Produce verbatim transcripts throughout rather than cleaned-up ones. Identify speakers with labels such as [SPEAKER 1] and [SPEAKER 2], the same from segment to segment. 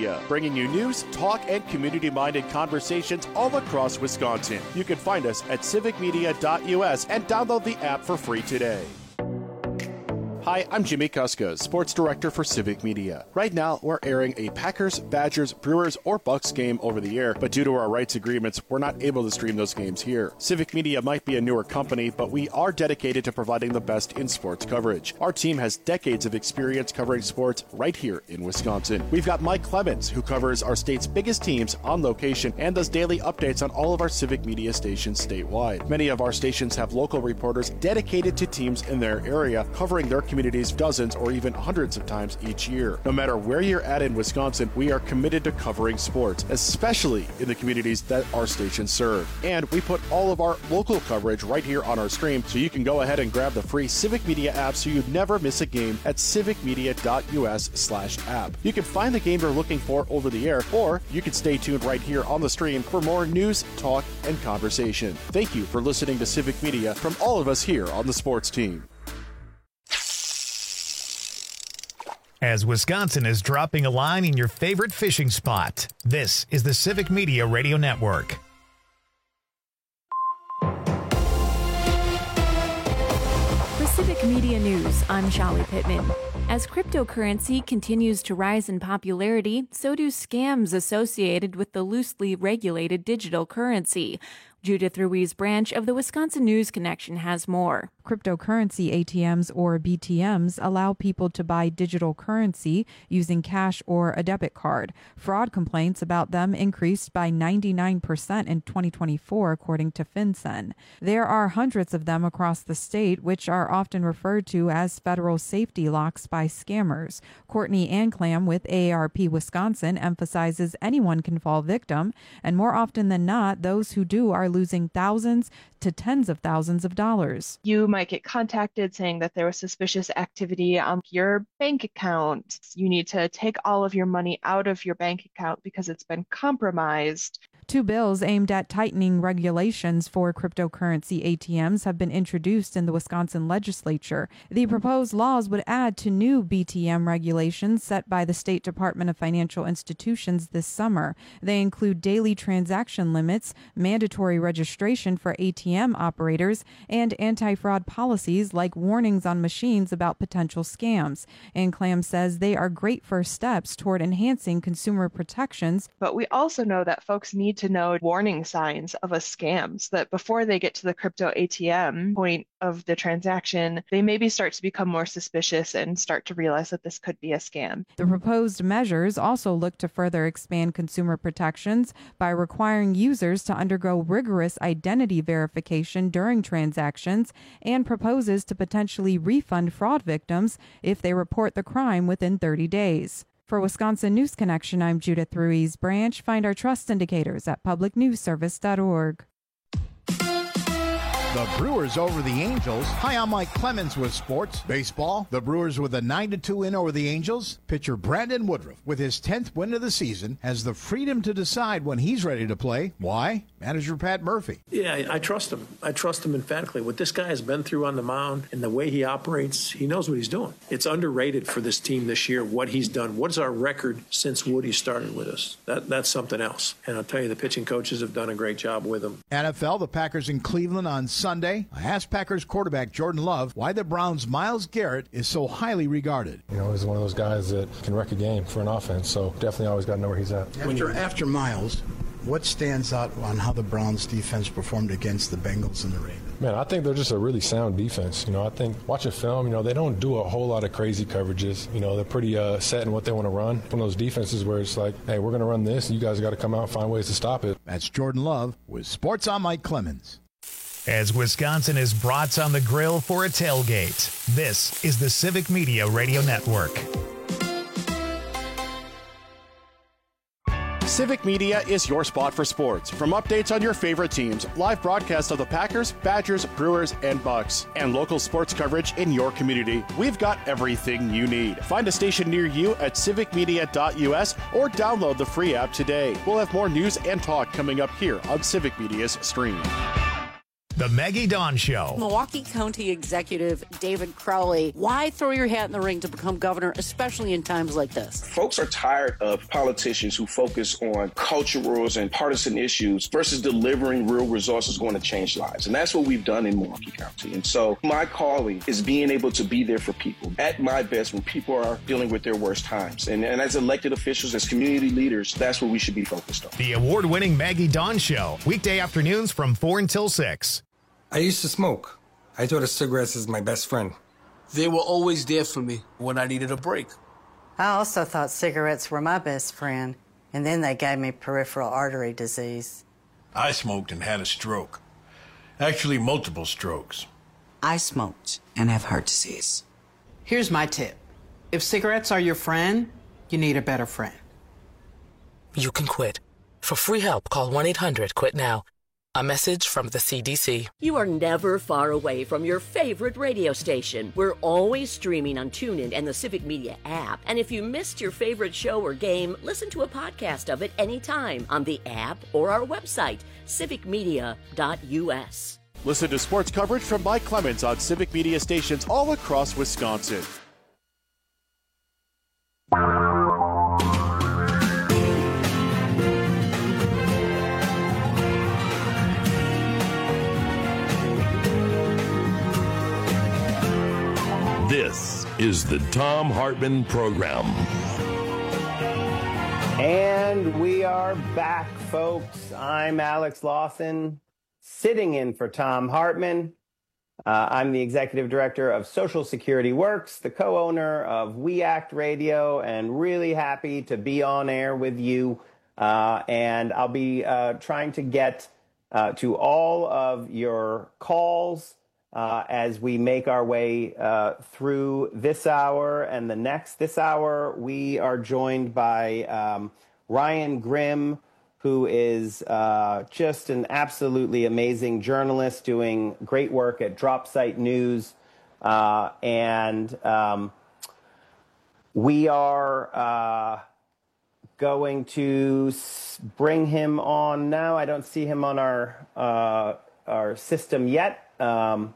[SPEAKER 1] Media, bringing you news, talk, and community-minded conversations all across Wisconsin. You can find us at civic media dot U S and download the app for free today. Hi, I'm Jimmy Kuska, Sports Director for Civic Media. Right now, we're airing a Packers, Badgers, Brewers, or Bucks game over the air, but due to our rights agreements, we're not able to stream those games here. Civic Media might be a newer company, but we are dedicated to providing the best in sports coverage. Our team has decades of experience covering sports right here in Wisconsin. We've got Mike Clemens, who covers our state's biggest teams on location and does daily updates on all of our Civic Media stations statewide. Many of our stations have local reporters dedicated to teams in their area, covering their communities dozens or even hundreds of times each year. No matter where you're at in Wisconsin, we are committed to covering sports, especially in the communities that our stations serve. And we put all of our local coverage right here on our stream, so you can go ahead and grab the free Civic Media app so you never miss a game at civic media dot U S slash app. You can find the game you're looking for over the air, or you can stay tuned right here on the stream for more news, talk, and conversation. Thank you for listening to Civic Media from all of us here on the sports team.
[SPEAKER 2] As Wisconsin is dropping a line in your favorite fishing spot, this is the Civic Media Radio Network.
[SPEAKER 3] For Civic Media News, I'm Shelly Pittman. As cryptocurrency continues to rise in popularity, so do scams associated with the loosely regulated digital currency. Judith Ruiz Branch of the Wisconsin News Connection has more.
[SPEAKER 4] Cryptocurrency A T Ms or B T Ms allow people to buy digital currency using cash or a debit card. Fraud complaints about them increased by ninety-nine percent in twenty twenty-four, according to FinCEN. There are hundreds of them across the state, which are often referred to as federal safety locks by scammers. Courtney Anclam with A A R P Wisconsin emphasizes anyone can fall victim, and more often than not, those who do are losing thousands to tens of thousands of dollars.
[SPEAKER 5] You might get contacted saying that there was suspicious activity on your bank account. You need to take all of your money out of your bank account because it's been compromised.
[SPEAKER 4] Two bills aimed at tightening regulations for cryptocurrency A T Ms have been introduced in the Wisconsin legislature. The proposed laws would add to new B T M regulations set by the State Department of Financial Institutions this summer. They include daily transaction limits, mandatory registration for A T M operators, and anti-fraud policies like warnings on machines about potential scams. Anclam says they are great first steps toward enhancing consumer protections.
[SPEAKER 5] But we also know that folks need to know warning signs of a scam so that before they get to the crypto A T M point of the transaction, they maybe start to become more suspicious and start to realize that this could be a scam.
[SPEAKER 4] The proposed measures also look to further expand consumer protections by requiring users to undergo rigorous identity verification during transactions, and proposes to potentially refund fraud victims if they report the crime within thirty days. For Wisconsin News Connection, I'm Judith Ruiz Branch. Find our trust indicators at public news service dot org.
[SPEAKER 6] The Brewers over the Angels. Hi, I'm Mike Clemens with sports. Baseball, the Brewers with a nine to two win over the Angels. Pitcher Brandon Woodruff, with his tenth win of the season, has the freedom to decide when he's ready to play. Why? Manager Pat Murphy.
[SPEAKER 7] Yeah, I, I trust him. I trust him emphatically. What this guy has been through on the mound and the way he operates, he knows what he's doing. It's underrated for this team this year, what he's done. What's our record since Woody started with us? That That's something else. And I'll tell you, the pitching coaches have done a great job with him.
[SPEAKER 6] N F L, the Packers in Cleveland on Sunday. I asked Packers quarterback Jordan Love why the Browns' Myles Garrett is so highly regarded.
[SPEAKER 8] You know, he's one of those guys that can wreck a game for an offense, so definitely always got to know where he's at.
[SPEAKER 9] After, after Myles, what stands out on how the Browns' defense performed against the Bengals and the Ravens?
[SPEAKER 8] Man, I think they're just a really sound defense. You know, I think watching film, you know, they don't do a whole lot of crazy coverages. You know, they're pretty uh, set in what they want to run. One of those defenses where it's like, hey, we're going to run this, and you guys got to come out and find ways to stop it.
[SPEAKER 6] That's Jordan Love with Sports on Mike Clemens.
[SPEAKER 2] As Wisconsin is brats on the grill for a tailgate, this is the Civic Media Radio Network.
[SPEAKER 1] Civic Media is your spot for sports. From updates on your favorite teams, live broadcasts of the Packers, Badgers, Brewers, and Bucks, and local sports coverage in your community, we've got everything you need. Find a station near you at civic media dot U S or download the free app today. We'll have more news and talk coming up here on Civic Media's stream.
[SPEAKER 2] The Maggie Dawn Show.
[SPEAKER 10] Milwaukee County Executive David Crowley, why throw your hat in the ring to become governor, especially in times like this?
[SPEAKER 11] Folks are tired of politicians who focus on culturals and partisan issues versus delivering real resources going to change lives. And that's what we've done in Milwaukee County. And so my calling is being able to be there for people at my best when people are dealing with their worst times. And, and as elected officials, as community leaders, that's what we should be focused on.
[SPEAKER 2] The award-winning Maggie Dawn Show, weekday afternoons from four until six.
[SPEAKER 12] I used to smoke. I thought of cigarettes as my best friend.
[SPEAKER 13] They were always there for me when I needed a break.
[SPEAKER 14] I also thought cigarettes were my best friend, and then they gave me peripheral artery disease.
[SPEAKER 15] I smoked and had a stroke. Actually, multiple strokes.
[SPEAKER 16] I smoked and have heart disease. Here's my tip. If cigarettes are your friend, you need a better friend.
[SPEAKER 17] You can quit. For free help, call one eight hundred quit now. A message from the C D C.
[SPEAKER 18] You are never far away from your favorite radio station. We're always streaming on TuneIn and the Civic Media app. And if you missed your favorite show or game, listen to a podcast of it anytime on the app or our website, civic media dot u s.
[SPEAKER 1] Listen to sports coverage from Mike Clemens on Civic Media stations all across Wisconsin.
[SPEAKER 19] This is the Thom Hartmann Program.
[SPEAKER 20] And we are back, folks. I'm Alex Lawson, sitting in for Thom Hartmann. Uh, I'm the executive director of Social Security Works, the co-owner of We Act Radio, and really happy to be on air with you. Uh, and I'll be uh, trying to get uh, to all of your calls Uh, as we make our way uh, through this hour and the next. This hour, we are joined by um, Ryan Grim, who is uh, just an absolutely amazing journalist doing great work at Drop Site News. Uh, and um, we are uh, going to bring him on now. I don't see him on our, uh, our system yet. Um,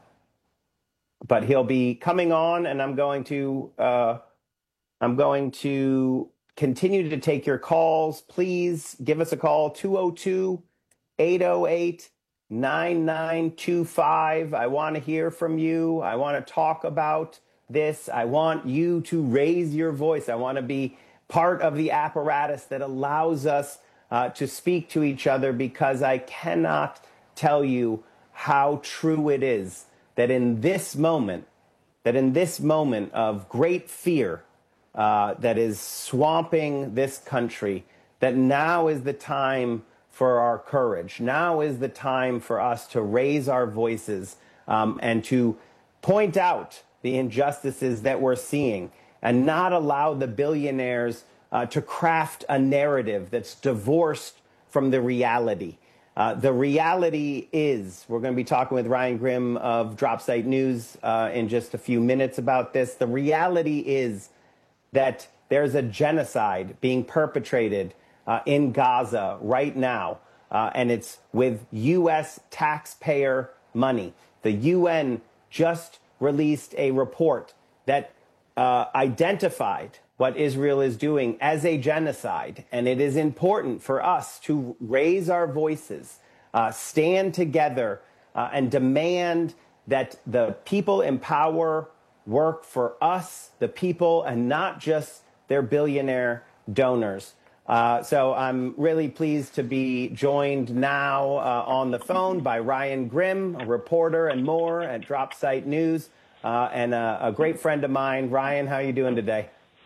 [SPEAKER 20] But he'll be coming on, and I'm going to uh, I'm going to continue to take your calls. Please give us a call, two oh two, eight oh eight, nine nine two five. I want to hear from you. I want to talk about this. I want you to raise your voice. I want to be part of the apparatus that allows us uh, to speak to each other, because I cannot tell you how true it is that in this moment, that in this moment of great fear uh, that is swamping this country, that now is the time for our courage. Now is the time for us to raise our voices um, and to point out the injustices that we're seeing, and not allow the billionaires uh, to craft a narrative that's divorced from the reality. Uh, the reality is, we're going to be talking with Ryan Grim of Drop Site News uh, in just a few minutes about this. The reality is that there's a genocide being perpetrated uh, in Gaza right now, uh, and it's with U S taxpayer money. The U N just released a report that uh, identified what Israel is doing as a genocide. And it is important for us to raise our voices, uh, stand together, uh, and demand that the people in power work for us, the people, and not just their billionaire donors. Uh, so I'm really pleased to be joined now uh, on the phone by Ryan Grim, a reporter and more at Drop Site News, uh, and a, a great friend of mine. Ryan, how are you doing today?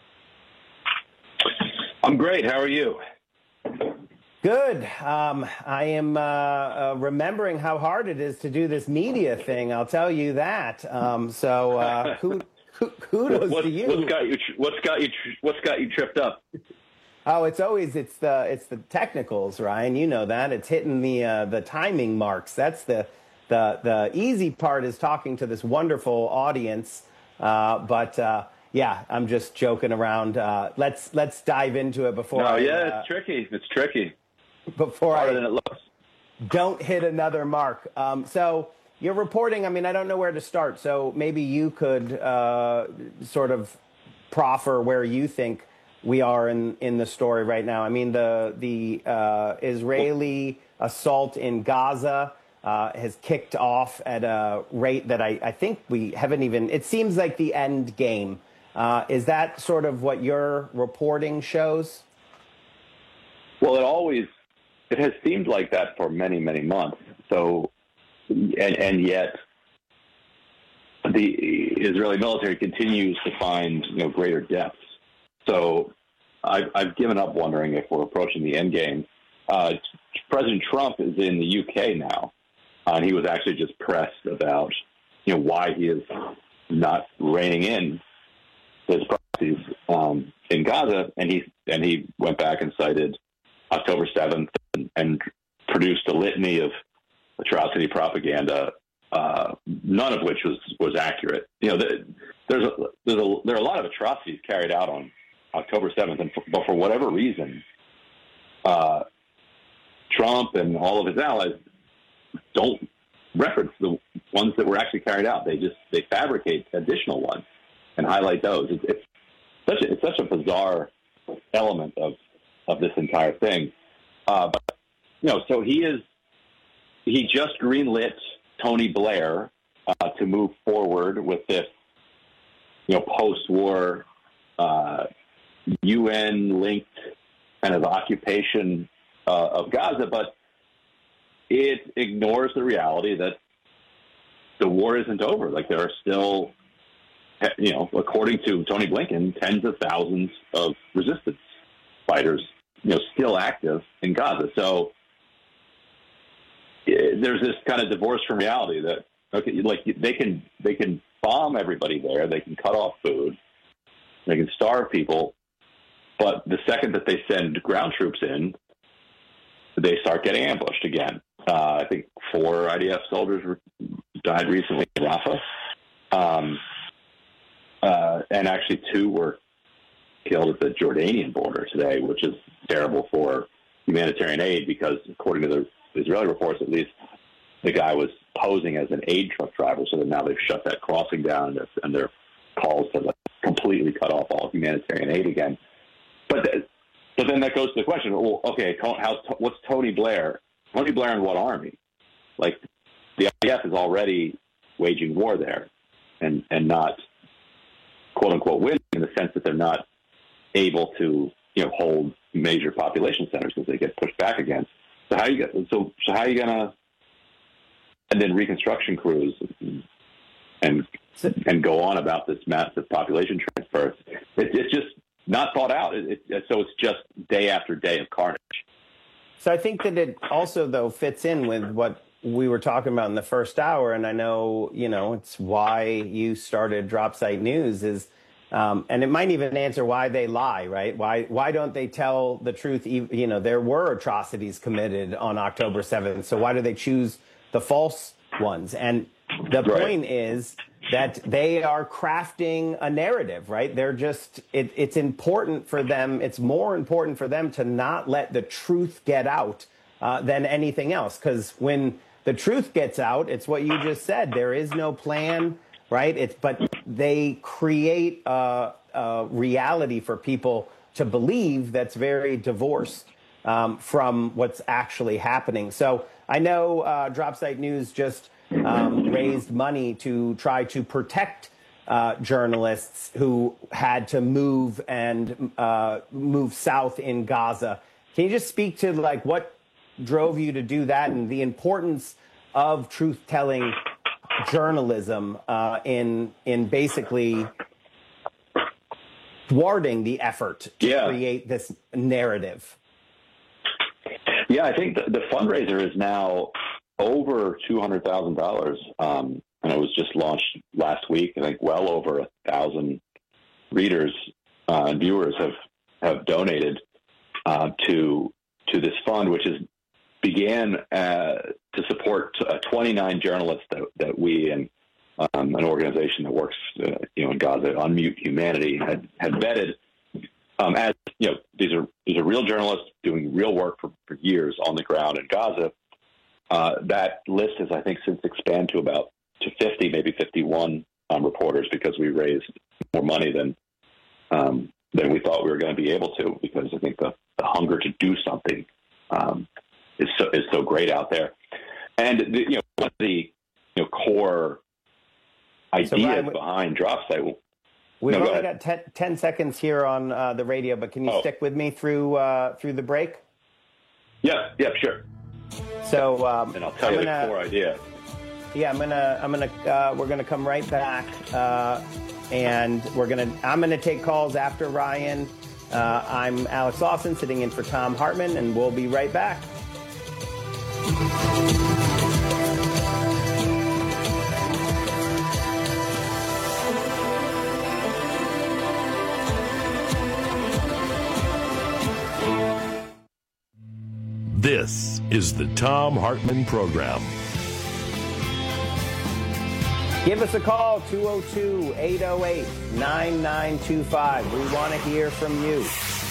[SPEAKER 21] I'm great. How are you?
[SPEAKER 20] Good. Um, I am uh, uh, remembering how hard it is to do this media thing. I'll tell you that. Um, so uh, who, who, kudos
[SPEAKER 21] what,
[SPEAKER 20] to you.
[SPEAKER 21] What's got you? What's got you? What's got you tripped up?
[SPEAKER 20] Oh, it's always it's the it's the technicals, Ryan. You know that. It's hitting the uh, the timing marks. That's the the the easy part, is talking to this wonderful audience. Uh, but uh, yeah, I'm just joking around. Uh, let's let's dive into it before.
[SPEAKER 21] No,
[SPEAKER 20] I,
[SPEAKER 21] yeah,
[SPEAKER 20] uh,
[SPEAKER 21] it's tricky. It's tricky.
[SPEAKER 20] Before
[SPEAKER 21] Harder
[SPEAKER 20] I
[SPEAKER 21] than it looks.
[SPEAKER 20] Don't hit another mark. Um, so You're reporting, I mean, I don't know where to start, so maybe you could uh, sort of proffer where you think we are in, in the story right now. I mean, the, the uh, Israeli assault in Gaza uh, has kicked off at a rate that I, I think we haven't even, it seems like the end game. Uh, is that sort of what your reporting shows?
[SPEAKER 21] Well, it always, it has seemed like that for many, many months. So, and, and yet the Israeli military continues to find, you know, greater depths. So I've, I've given up wondering if we're approaching the end game. Uh, President Trump is in the U K now, uh, and he was actually just pressed about, you know, why he is not reining in his proxies um, in Gaza, and he and he went back and cited October seventh and, and produced a litany of atrocity propaganda, uh, none of which was, was accurate. You know, the, there's a, there's a, there are a lot of atrocities carried out on October seventh, and for, but for whatever reason, uh, Trump and all of his allies don't reference the ones that were actually carried out. They just they fabricate additional ones and highlight those. It's, it's such a, it's such a bizarre element of of this entire thing. Uh, but you know, so he is he just greenlit Tony Blair uh, to move forward with this, you know, post-war uh, U N-linked kind of occupation uh, of Gaza, but it ignores the reality that the war isn't over. Like, there are still, you know, according to Tony Blinken, tens of thousands of resistance fighters, you know, still active in Gaza. So it, there's this kind of divorce from reality that, okay, like they can they can bomb everybody there, they can cut off food, they can starve people, but the second that they send ground troops in, they start getting ambushed again. Uh, I think four I D F soldiers were, died recently in Rafah, um, uh, and actually two were killed at the Jordanian border today, which is terrible for humanitarian aid because, according to the Israeli reports, at least, the guy was posing as an aid truck driver. So that now they've shut that crossing down, and their, and their calls to like completely cut off all humanitarian aid again. But th- but then that goes to the question: well, okay, how's what's Tony Blair? Tony Blair and what army? Like, the I D F is already waging war there, and and not quote unquote winning in the sense that they're not able to, you know, hold major population centers because they get pushed back against. So how you get so so how are you gonna and then reconstruction crews and and, and go on about this massive population transfer? It, it's just not thought out. It, it, so it's just day after day of carnage.
[SPEAKER 20] So I think that it also, though, fits in with what we were talking about in the first hour, and I know, you know, it's why you started Drop Site News is, um, and it might even answer why they lie, right? Why why don't they tell the truth? You know, there were atrocities committed on October seventh, so why do they choose the false ones? And the
[SPEAKER 21] right.
[SPEAKER 20] point is that they are crafting a narrative, right? They're just, it, it's important for them, it's more important for them to not let the truth get out uh, than anything else. Because when the truth gets out, it's what you just said. There is no plan, right? It's, but they create a, a reality for people to believe that's very divorced um, from what's actually happening. So I know uh, Drop Site News just um, raised money to try to protect uh, journalists who had to move and uh, move south in Gaza. Can you just speak to like what drove you to do that and the importance of truth-telling journalism uh, in in basically thwarting the effort to
[SPEAKER 21] yeah.
[SPEAKER 20] create this narrative?
[SPEAKER 21] Yeah, I think the, the fundraiser is now over two hundred thousand dollars, um, and it was just launched last week. I think well over a thousand readers uh, and viewers have have donated uh, to to this fund, which is began uh, to support uh, twenty-nine journalists that, that we and um, an organization that works, uh, you know, in Gaza, Unmute Humanity, had had vetted. Um, as you know, these are these are real journalists doing real work for, for years on the ground in Gaza, Uh, that list has, I think, since expanded to about to fifty, maybe fifty-one um, reporters because we raised more money than um, than we thought we were going to be able to. Because I think the, the hunger to do something um, is so is so great out there. And the, you know, one of the you know core ideas
[SPEAKER 20] so Ryan,
[SPEAKER 21] behind DropSite.
[SPEAKER 20] We've
[SPEAKER 21] no,
[SPEAKER 20] only
[SPEAKER 21] go
[SPEAKER 20] got ten, ten seconds here on uh, the radio, but can you
[SPEAKER 21] oh.
[SPEAKER 20] stick with me through uh, through the break?
[SPEAKER 21] Yeah, yeah, sure.
[SPEAKER 20] So, um,
[SPEAKER 21] and I'll tell
[SPEAKER 20] I'm
[SPEAKER 21] you
[SPEAKER 20] gonna,
[SPEAKER 21] the core idea.
[SPEAKER 20] Yeah, I'm gonna, I'm gonna, uh, we're gonna come right back, uh, and we're gonna, I'm gonna take calls after Ryan. Uh, I'm Alex Lawson, sitting in for Tom Hartman, and we'll be right back.
[SPEAKER 19] This is the Tom Hartman Program.
[SPEAKER 20] Give us a call, two oh two, eight oh eight, nine nine two five. We want to hear from you.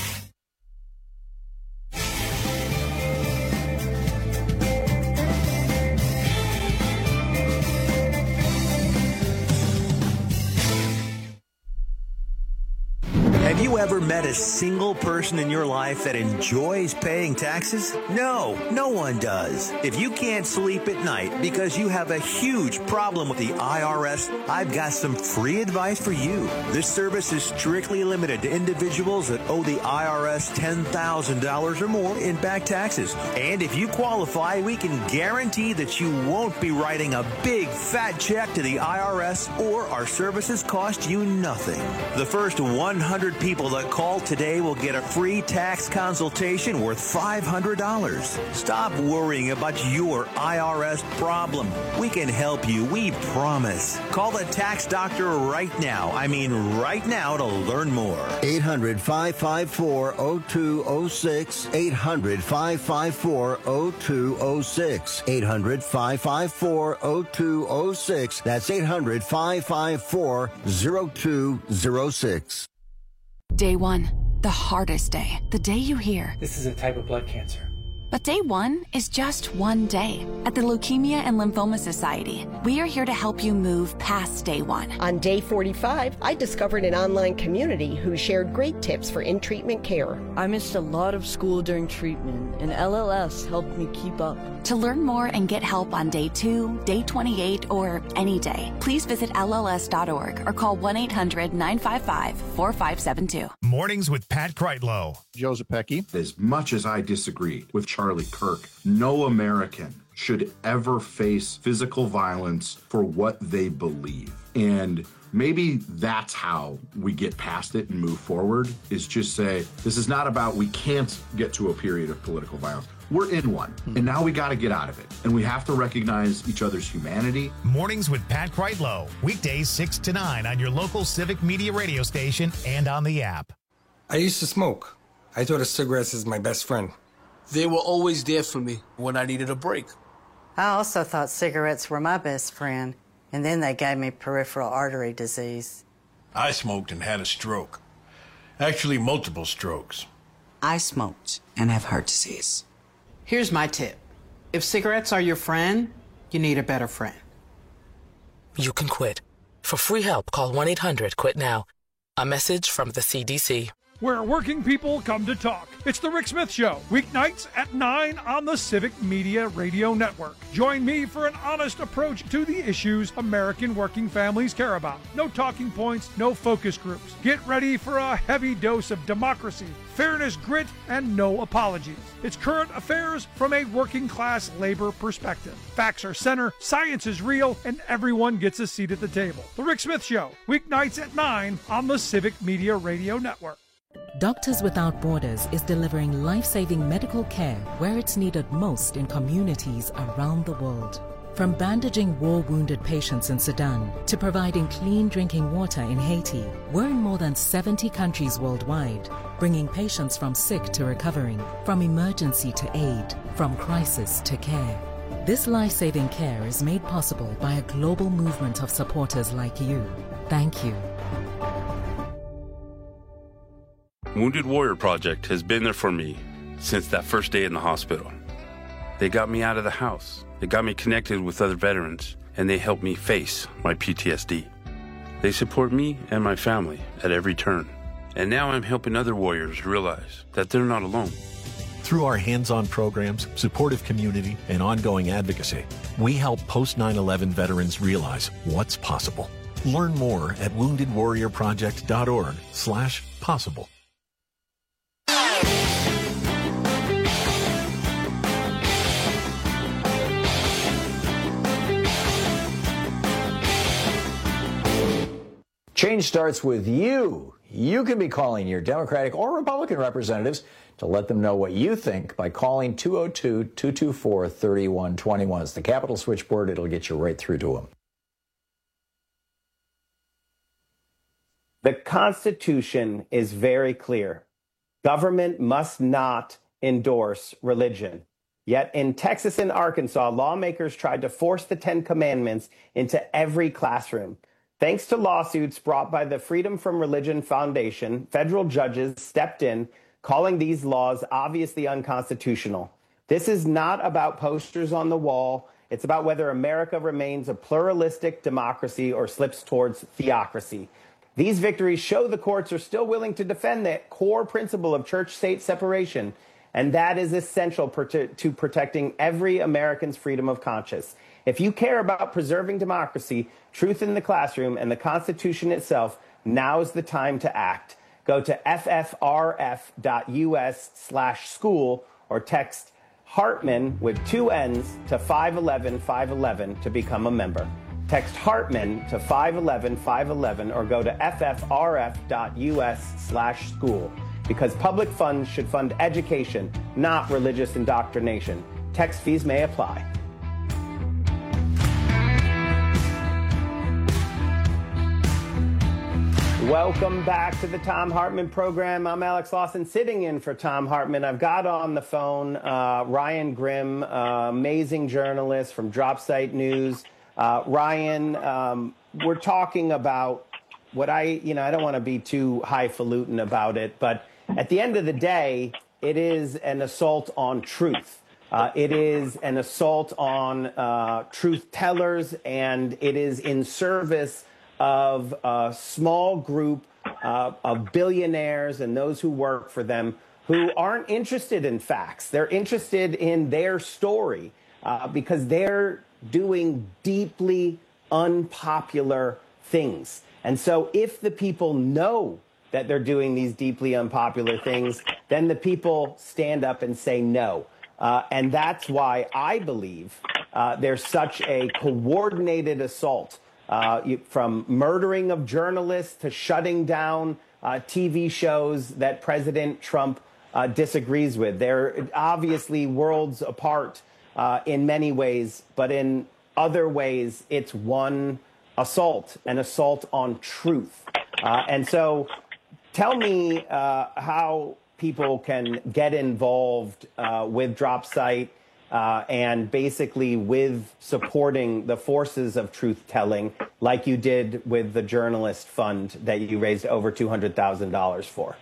[SPEAKER 3] Have you ever met a single person in your life that enjoys paying taxes? No, no one does. If you can't sleep at night because you have a huge problem with the I R S, I've got some free advice for you. This service is strictly limited to individuals that owe the I R S ten thousand dollars or more in back taxes. And if you qualify, we can guarantee that you won't be writing a big fat check to the I R S, or our services cost you nothing. The first one hundred people that call today will get a free tax consultation worth five hundred dollars. Stop worrying about your I R S problem. We can help you, we promise. Call the tax doctor right now. I mean right now to learn more.
[SPEAKER 22] eight hundred, five five four, oh two oh six. eight hundred, five five four, oh two oh six. eight hundred, five five four, oh two oh six. That's eight hundred, five five four, oh two oh six.
[SPEAKER 23] Day one, the hardest day. The day you hear,
[SPEAKER 24] this is a type of blood cancer.
[SPEAKER 23] But day one is just one day. At the Leukemia and Lymphoma Society, we are here to help you move past day one.
[SPEAKER 25] On day forty-five, I discovered an online community who shared great tips for in-treatment care.
[SPEAKER 26] I missed a lot of school during treatment, and L L S helped me keep up.
[SPEAKER 23] To learn more and get help on day two, day twenty-eight, or any day, please visit L L S dot org or call one eight hundred, nine five five, four five seven two.
[SPEAKER 2] Mornings with Pat Kreitlow.
[SPEAKER 27] Joe Zepecki.
[SPEAKER 28] As much as I disagree with Charlie Kirk, no American should ever face physical violence for what they believe. And maybe that's how we get past it and move forward, is just say, this is not about we can't get to a period of political violence. We're in one, mm-hmm. and now we got to get out of it. And we have to recognize each other's humanity.
[SPEAKER 2] Mornings with Pat Kreitlow, weekdays six to nine on your local Civic Media radio station and on the app.
[SPEAKER 12] I used to smoke. I thought of cigarettes as my best friend.
[SPEAKER 13] They were always there for me when I needed a break.
[SPEAKER 14] I also thought cigarettes were my best friend, and then they gave me peripheral artery disease.
[SPEAKER 15] I smoked and had a stroke. Actually, multiple strokes.
[SPEAKER 29] I smoked and have heart disease.
[SPEAKER 16] Here's my tip. If cigarettes are your friend, you need a better friend.
[SPEAKER 17] You can quit. For free help, call one eight hundred quit now. A message from the C D C.
[SPEAKER 30] Where working people come to talk. It's The Rick Smith Show, weeknights at nine on the Civic Media Radio Network. Join me for an honest approach to the issues American working families care about. No talking points, no focus groups. Get ready for a heavy dose of democracy, fairness, grit, and no apologies. It's current affairs from a working class labor perspective. Facts are center, science is real, and everyone gets a seat at the table. The Rick Smith Show, weeknights at nine on the Civic Media Radio Network.
[SPEAKER 31] Doctors Without Borders is delivering life-saving medical care where it's needed most in communities around the world. From bandaging war-wounded patients in Sudan to providing clean drinking water in Haiti, we're in more than seventy countries worldwide, bringing patients from sick to recovering, from emergency to aid, from crisis to care. This life-saving care is made possible by a global movement of supporters like you. Thank you.
[SPEAKER 32] Wounded Warrior Project has been there for me since that first day in the hospital.
[SPEAKER 4] They got me out of the house. They got me connected with other veterans, and they helped me face my P T S D. They support me and my family at every turn. And now I'm helping other warriors realize that they're not alone.
[SPEAKER 5] Through our hands-on programs, supportive community, and ongoing advocacy, we help post nine eleven veterans realize what's possible. Learn more at wounded warrior project dot org slash possible.
[SPEAKER 6] Change starts with you. You can be calling your Democratic or Republican representatives to let them know what you think by calling two oh two, two two four, three one two one. It's the Capitol switchboard. It'll get you right through to them.
[SPEAKER 20] The Constitution is very clear. Government must not endorse religion. Yet in Texas and Arkansas, lawmakers tried to force the Ten Commandments into every classroom. Thanks to lawsuits brought by the Freedom from Religion Foundation, federal judges stepped in, calling these laws obviously unconstitutional. This is not about posters on the wall. It's about whether America remains a pluralistic democracy or slips towards theocracy. These victories show the courts are still willing to defend that core principle of church-state separation, and that is essential to protecting every American's freedom of conscience. If you care about preserving democracy, truth in the classroom, and the Constitution itself, now is the time to act. Go to ffrf.us slash school or text Hartman with two N's to five one one, five one one to become a member. Text Hartman to five one one, five one one or go to ffrf.us slash school because public funds should fund education, not religious indoctrination. Text fees may apply. Welcome back to the Thom Hartmann program. I'm Alex Lawson, sitting in for Thom Hartmann. I've got on the phone uh, Ryan Grim, uh, amazing journalist from DropSite News. Uh, Ryan, um, we're talking about what I, you know, I don't want to be too highfalutin about it, but at the end of the day, it is an assault on truth. Uh, it is an assault on uh, truth tellers, and it is in service of a small group uh, of billionaires and those who work for them who aren't interested in facts. They're interested in their story uh, because they're doing deeply unpopular things. And so if the people know that they're doing these deeply unpopular things, then the people stand up and say no. Uh, and that's why I believe uh, there's such a coordinated assault Uh, you, from murdering of journalists to shutting down uh, T V shows that President Trump uh, disagrees with. They're obviously worlds apart uh, in many ways, but in other ways, it's one assault, an assault on truth. Uh, and so tell me uh, how people can get involved uh, with DropSite Uh, and basically with supporting the forces of truth-telling, like you did with the Journalist Fund that you raised over two hundred thousand dollars for.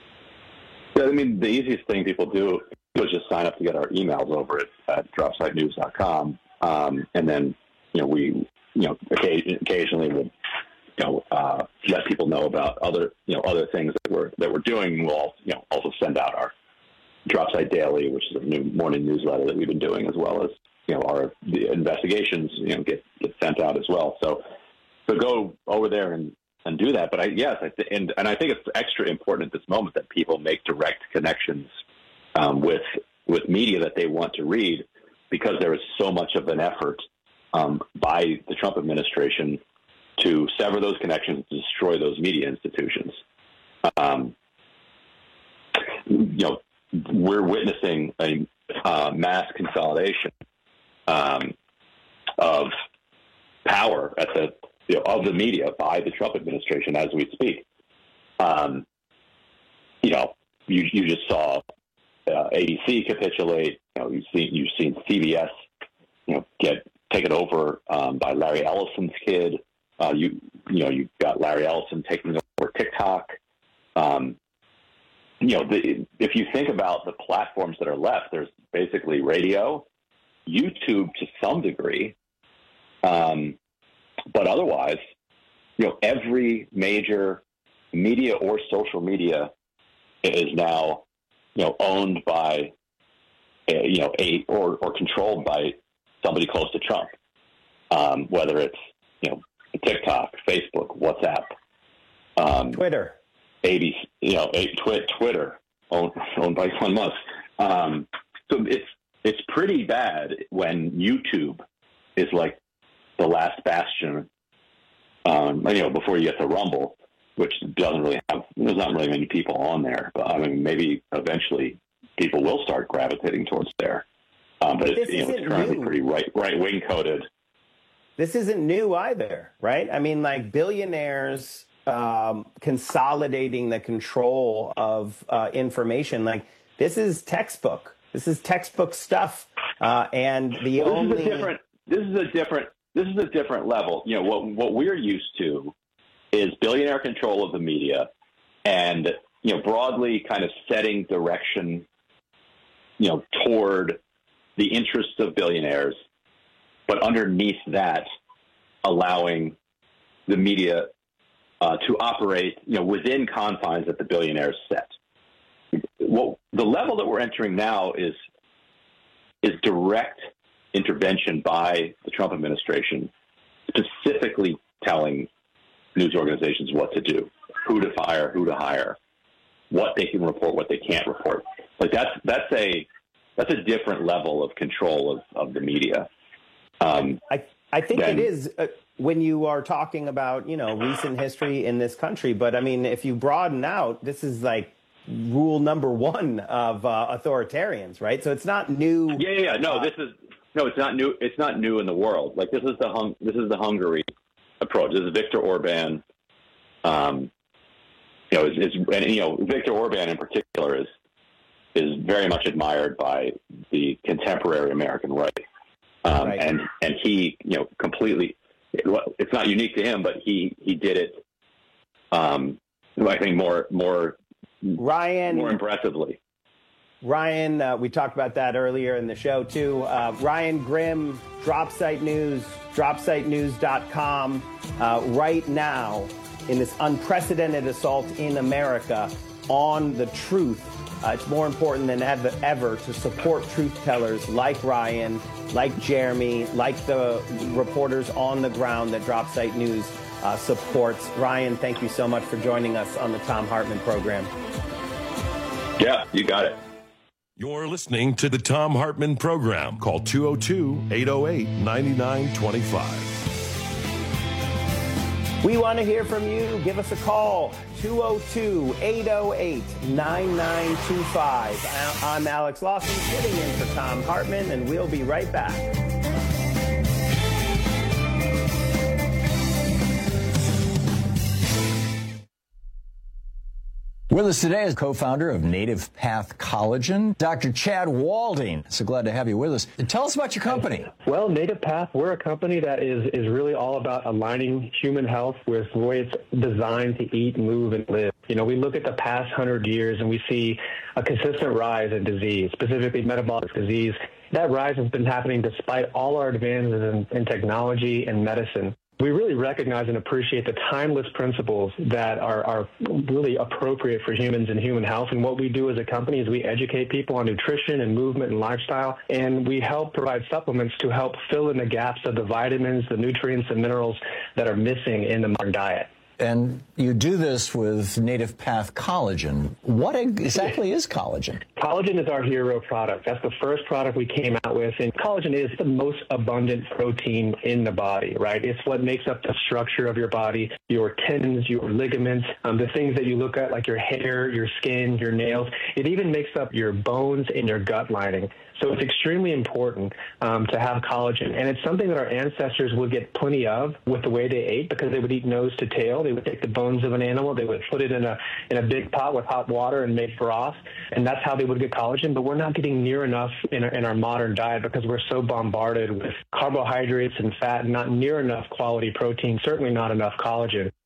[SPEAKER 21] Yeah, I mean, the easiest thing people do is just sign up to get our emails over at, at drop site news dot com, um, and then, you know, we, you know, occasionally would, you know, uh, let people know about other, you know, other things that we're that we're doing. We'll, you know, also send out our DropSite Daily, which is a new morning newsletter that we've been doing, as well as, you know, our the investigations, you know, get, get sent out as well. So, so go over there and, and do that. But I, yes, I th- and, and I think it's extra important at this moment that people make direct connections um, with, with media that they want to read, because there is so much of an effort um, by the Trump administration to sever those connections, to destroy those media institutions. Um, you know, we're witnessing a uh, mass consolidation um, of power at the you know, of the media by the Trump administration as we speak. Um, you know, you you just saw uh, A B C capitulate. You know, you've seen you've seen C B S, you know, get taken over um, by Larry Ellison's kid. Uh, you you know, you've got Larry Ellison taking over TikTok. Um, You know, the, if you think about the platforms that are left, there's basically radio, YouTube to some degree. Um, but otherwise, you know, every major media or social media is now, you know, owned by, a, you know, a or, or controlled by somebody close to Trump. Um, whether it's, you know, TikTok, Facebook, WhatsApp, um,
[SPEAKER 20] Twitter,
[SPEAKER 21] A B C, you know, a, twi- Twitter, owned, owned by Elon Musk. Um, so it's it's pretty bad when YouTube is like the last bastion. Um, you know, before you get to Rumble, which doesn't really have, there's not really many people on there. But I mean, maybe eventually people will start gravitating towards there. Um, but it's, you know, it's currently new. pretty right right wing coded.
[SPEAKER 20] This isn't new either, right? I mean, like billionaires um, consolidating the control of uh, information. Like this is textbook. This is textbook stuff. Uh, and the
[SPEAKER 21] well,
[SPEAKER 20] only
[SPEAKER 21] this is a different. This is a different. This is a different level. You know what? What we're used to is billionaire control of the media, and you know broadly kind of setting direction. You know toward the interests of billionaires. But underneath that, allowing the media uh, to operate, you know, within confines that the billionaires set. What the level that we're entering now is is direct intervention by the Trump administration, specifically telling news organizations what to do, who to fire, who to hire, what they can report, what they can't report. Like that's that's a that's a different level of control of, of the media. Um,
[SPEAKER 20] I, I think
[SPEAKER 21] then,
[SPEAKER 20] it is uh, when you are talking about, you know, recent history in this country. But I mean, if you broaden out, this is like rule number one of uh, authoritarians, right? So it's not new.
[SPEAKER 21] Yeah, yeah, yeah. No,
[SPEAKER 20] uh,
[SPEAKER 21] this is no, it's not new. It's not new in the world. Like this is the hung, this is the Hungary approach. This is Viktor Orban. Um, you know, is, is and you know Viktor Orban in particular is is very much admired by the contemporary American right. Um,
[SPEAKER 20] right.
[SPEAKER 21] And and he, you know, completely. It's not unique to him, but he, he did it. Um, I think more more
[SPEAKER 20] Ryan
[SPEAKER 21] more impressively.
[SPEAKER 20] Ryan, uh, we talked about that earlier in the show too. Uh, Ryan Grim, Dropsite News, dropsite news dot com. Uh, right now, in this unprecedented assault in America on the truth. Uh, it's more important than ever, ever to support truth tellers like Ryan, like Jeremy, like the reporters on the ground that Dropsite News uh, supports. Ryan, thank you so much for joining us on the Thom Hartmann program.
[SPEAKER 21] Yeah, you got it.
[SPEAKER 1] You're listening to the Thom Hartmann program. Call two oh two, eight oh eight, nine nine two five.
[SPEAKER 20] We want to hear from you. Give us a call, two oh two, eight oh eight, nine nine two five. I'm Alex Lawson, sitting in for Thom Hartmann, and we'll be right back.
[SPEAKER 6] With us today is co-founder of Native Path Collagen, Doctor Chad Walding. So glad to have you with us. Tell us about your company.
[SPEAKER 3] Well, Native Path, we're a company that is, is really all about aligning human health with the way it's designed to eat, move, and live. You know, we look at the past hundred years and we see a consistent rise in disease, specifically metabolic disease. That rise has been happening despite all our advances in, in technology and medicine. We really recognize and appreciate the timeless principles that are, are really appropriate for humans and human health. And what we do as a company is we educate people on nutrition and movement and lifestyle, and we help provide supplements to help fill in the gaps of the vitamins, the nutrients, and minerals that are missing in the modern diet.
[SPEAKER 6] And you do this with Native Path Collagen. What exactly is collagen?
[SPEAKER 3] Collagen is our hero product. That's the first product we came out with. And collagen is the most abundant protein in the body, right? It's what makes up the structure of your body, your tendons, your ligaments, um, the things that you look at like your hair, your skin, your nails. It even makes up your bones and your gut lining. So it's extremely important um, to have collagen. And it's something that our ancestors would get plenty of with the way they ate, because they would eat nose to tail. They would take the bones of an animal, they would put it in a in a big pot with hot water and make broth, and that's how they would get collagen. But we're not getting near enough in our, in our modern diet because we're so bombarded with carbohydrates and fat, and not near enough quality protein, certainly not enough collagen.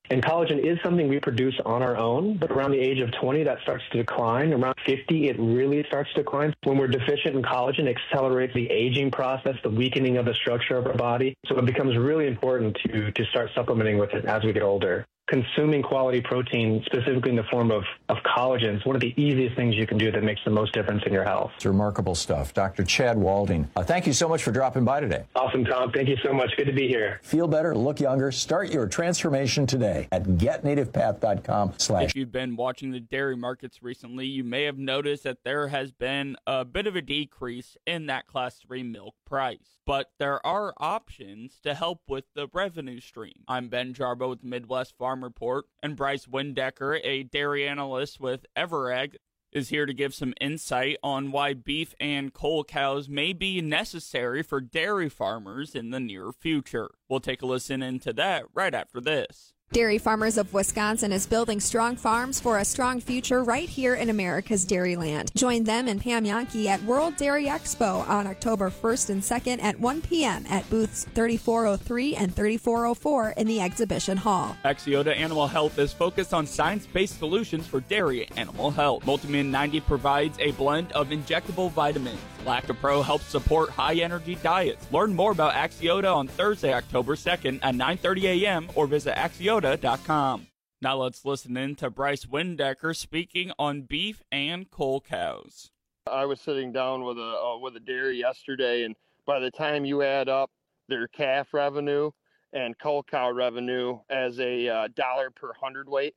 [SPEAKER 3] And collagen is something we produce on our own, but around the age of twenty, that starts to decline. Around fifty, it really starts to decline. When we're deficient in collagen, it accelerates the aging process, the weakening of the structure of our body. So it becomes really important to, to start supplementing with it as we get older. Consuming quality protein, specifically in the form of, of collagen, is one of the easiest things you can do that makes the most difference in your health.
[SPEAKER 6] It's remarkable stuff. Doctor Chad Walding, uh, thank you so much for dropping by today.
[SPEAKER 3] Awesome, Tom. Thank you so much. Good to be here.
[SPEAKER 6] Feel better, look younger. Start your transformation today at get native path dot com slash.
[SPEAKER 7] If you've been watching the dairy markets recently, you may have noticed that there has been a bit of a decrease in that class three milk price. But there are options to help with the revenue stream. I'm Ben Jarbo with the Midwest Farm Report, and Bryce Windecker, a dairy analyst with Everegg, is here to give some insight on why beef and coal cows may be necessary for dairy farmers in the near future. We'll take a listen into that right after this.
[SPEAKER 8] Dairy Farmers of Wisconsin is building strong farms for a strong future right here in America's Dairyland. Join them and Pam Yankee at World Dairy Expo on October first and second at one p.m. at booths thirty-four oh three and thirty-four oh four in the exhibition hall.
[SPEAKER 7] Axiota Animal Health is focused on science-based solutions for dairy animal health. Multimin ninety provides a blend of injectable vitamins. Lactopro helps support high-energy diets. Learn more about Axiota on Thursday, October second at nine thirty a.m. or visit axiota dot com. Now let's listen in to Bryce Windecker speaking on beef and coal cows.
[SPEAKER 9] I was sitting down with a uh, with a dairy yesterday, and by the time you add up their calf revenue and coal cow revenue as a uh, dollar per hundredweight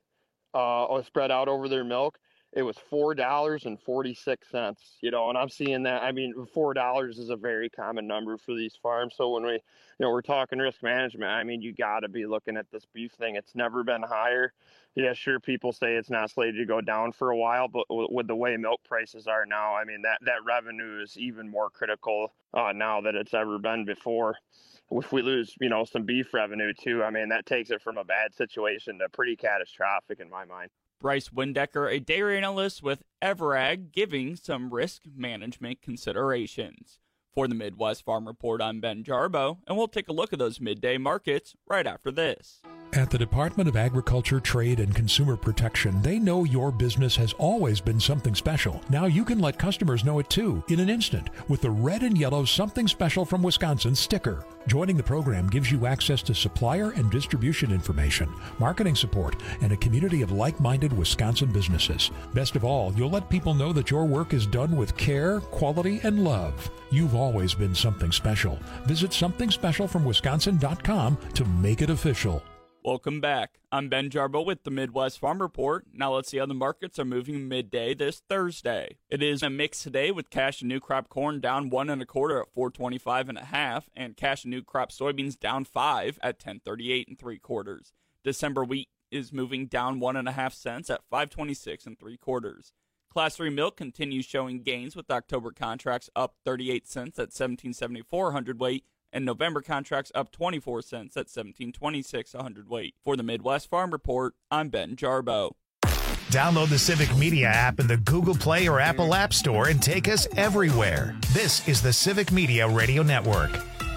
[SPEAKER 9] uh, spread out over their milk, it was four dollars and forty-six cents, you know, and I'm seeing that. I mean, four dollars is a very common number for these farms. So when we, you know, we're talking risk management, I mean, you got to be looking at this beef thing. It's never been higher. Yeah, sure, people say it's not slated to go down for a while, but with the way milk prices are now, I mean, that, that revenue is even more critical uh, now than it's ever been before. If we lose, you know, some beef revenue too, I mean, that takes it from a bad situation to pretty catastrophic in my mind.
[SPEAKER 7] Bryce Windecker, a dairy analyst with Everegg, giving some risk management considerations. For the Midwest Farm Report, I'm Ben Jarbo, and we'll take a look at those midday markets right after this.
[SPEAKER 10] At the Department of Agriculture, Trade, and Consumer Protection, they know your business has always been something special. Now you can let customers know it too, in an instant, with the red and yellow Something Special from Wisconsin sticker. Joining the program gives you access to supplier and distribution information, marketing support, and a community of like-minded Wisconsin businesses. Best of all, you'll let people know that your work is done with care, quality, and love. You've always been something special. Visit something special from wisconsin dot com to make it official.
[SPEAKER 7] Welcome back. I'm Ben Jarbo with the Midwest Farm Report. Now let's see how the markets are moving midday this Thursday. It is a mix today with cash and new crop corn down one and a quarter at four twenty-five and a half, and cash and new crop soybeans down five at ten thirty-eight and three quarters. December wheat is moving down one and a half cents at five twenty-six and three quarters. Class three milk continues showing gains with October contracts up thirty-eight cents at seventeen seventy-four a hundredweight, and November contracts up twenty-four cents at seventeen twenty-six a hundredweight. For the Midwest Farm Report, I'm Ben Jarbo.
[SPEAKER 2] Download the Civic Media app in the Google Play or Apple App Store and take us everywhere. This is the Civic Media Radio Network.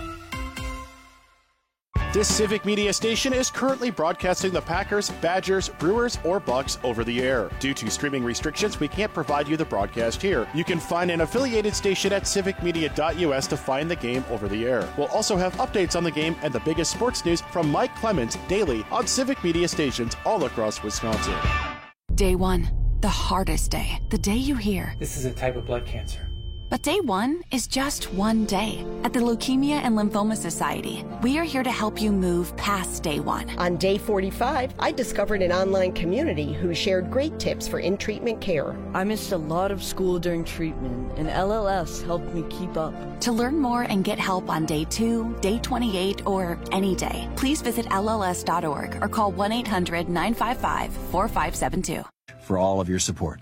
[SPEAKER 11] This Civic Media station is currently broadcasting the Packers, Badgers, Brewers, or Bucks over the air. Due to streaming restrictions, we can't provide you the broadcast here. You can find an affiliated station at civic media dot u s to find the game over the air. We'll also have updates on the game and the biggest sports news from Mike Clemens daily on Civic Media stations all across Wisconsin.
[SPEAKER 23] Day one, the hardest day. The day you hear,
[SPEAKER 18] "This is a type of blood cancer."
[SPEAKER 23] But day one is just one day. At the Leukemia and Lymphoma Society, we are here to help you move past day one.
[SPEAKER 19] On day forty-five, I discovered an online community who shared great tips for in-treatment care.
[SPEAKER 26] I missed a lot of school during treatment, and L L S helped me keep up.
[SPEAKER 23] To learn more and get help on day two, day twenty-eight, or any day, please visit L L S dot org or call one eight hundred nine five five four five seven two.
[SPEAKER 6] For all of your support.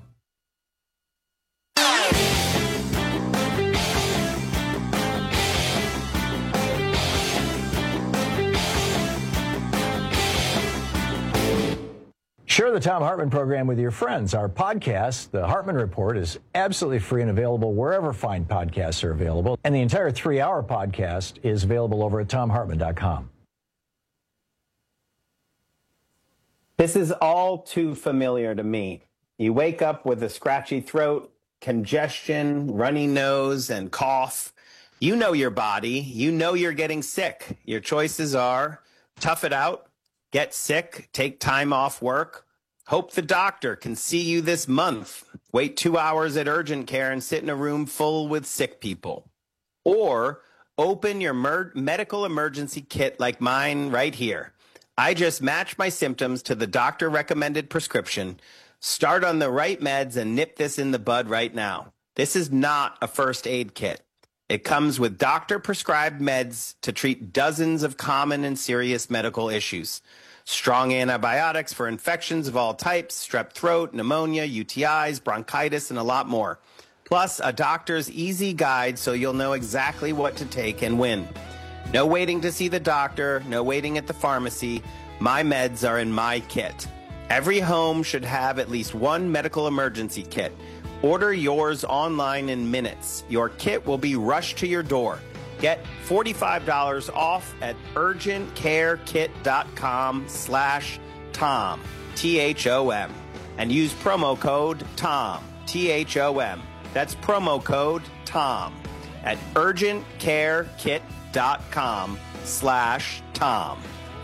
[SPEAKER 6] Share the Thom Hartmann program with your friends. Our podcast, The Hartmann Report, is absolutely free and available wherever fine podcasts are available. And the entire three-hour podcast is available over at thom hartmann dot com.
[SPEAKER 20] This is all too familiar to me. You wake up with a scratchy throat, congestion, runny nose, and cough. You know your body. You know you're getting sick. Your choices are tough it out, get sick, take time off work, hope the doctor can see you this month, wait two hours at urgent care and sit in a room full with sick people. Or open your mer- medical emergency kit like mine right here. I just match my symptoms to the doctor-recommended prescription, start on the right meds, and nip this in the bud right now. This is not a first aid kit. It comes with doctor-prescribed meds to treat dozens of common and serious medical issues. Strong antibiotics for infections of all types, strep throat, pneumonia, U T Is, bronchitis, and a lot more. Plus, a doctor's easy guide so you'll know exactly what to take and when. No waiting to see the doctor, no waiting at the pharmacy. My meds are in my kit. Every home should have at least one medical emergency kit. Order yours online in minutes. Your kit will be rushed to your door. Get forty-five dollars off at urgentcarekit.com slash Tom, T H O M, and use promo code TOM, T H O M. That's promo code TOM at urgentcarekit.com slash Tom.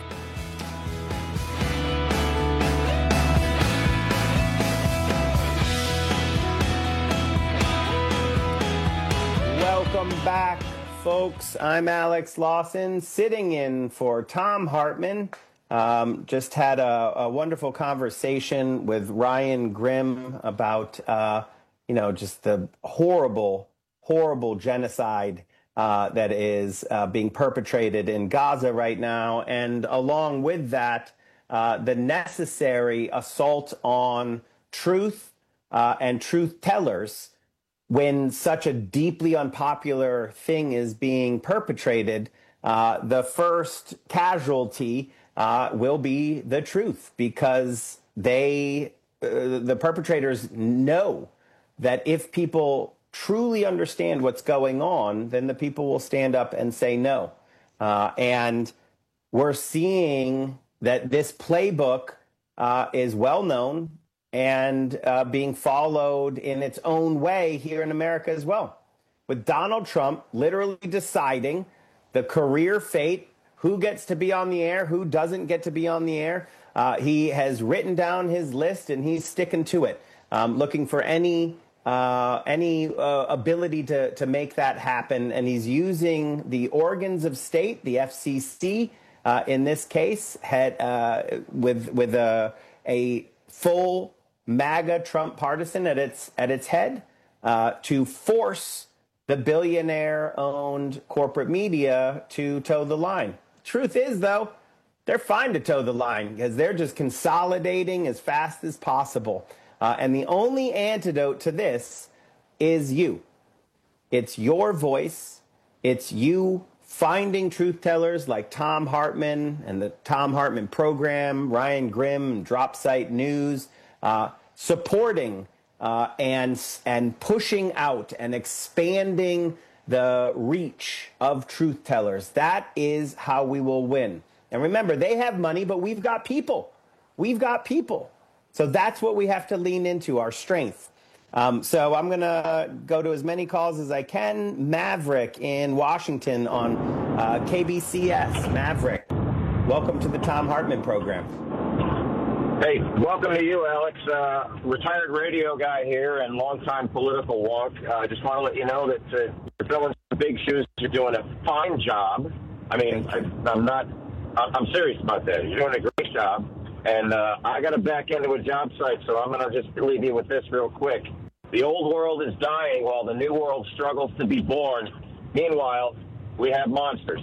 [SPEAKER 20] Welcome back, folks. I'm Alex Lawson, sitting in for Tom Hartman. Um, just had a, a wonderful conversation with Ryan Grim about, uh, you know, just the horrible, horrible genocide uh, that is uh, being perpetrated in Gaza right now. And along with that, uh, the necessary assault on truth uh, and truth tellers when such a deeply unpopular thing is being perpetrated. Uh, the first casualty uh, will be the truth, because they, uh, the perpetrators know that if people truly understand what's going on, then the people will stand up and say no. Uh, and we're seeing that this playbook uh, is well known and uh, being followed in its own way here in America as well, with Donald Trump literally deciding the career fate, who gets to be on the air, who doesn't get to be on the air. Uh, he has written down his list, and he's sticking to it, um, looking for any uh, any uh, ability to, to make that happen. And he's using the organs of state, the F C C, uh, in this case, had uh, with with a, a full MAGA Trump partisan at its at its head, uh, to force the billionaire-owned corporate media to toe the line. Truth is, though, they're fine to toe the line because they're just consolidating as fast as possible. Uh, and the only antidote to this is you. It's your voice. It's you finding truth tellers like Tom Hartman and the Tom Hartman program, Ryan Grim, Drop Site News, Uh, supporting uh, and and pushing out and expanding the reach of truth tellers. That is how we will win. And remember, they have money, but we've got people. We've got people. So that's what we have to lean into, our strength. Um, so I'm going to go to as many calls as I can. Maverick in Washington on uh, K B C S. Maverick, welcome to the Tom Hartman program.
[SPEAKER 12] Hey, welcome to you, Alex. Uh, retired radio guy here and longtime political wonk. I uh, just want to let you know that uh, you're filling some big shoes. You're doing a fine job. I mean, I, I'm not, I'm serious about that. You're doing a great job. And uh, I got to back into a job site, so I'm going to just leave you with this real quick. The old world is dying while the new world struggles to be born. Meanwhile, we have monsters.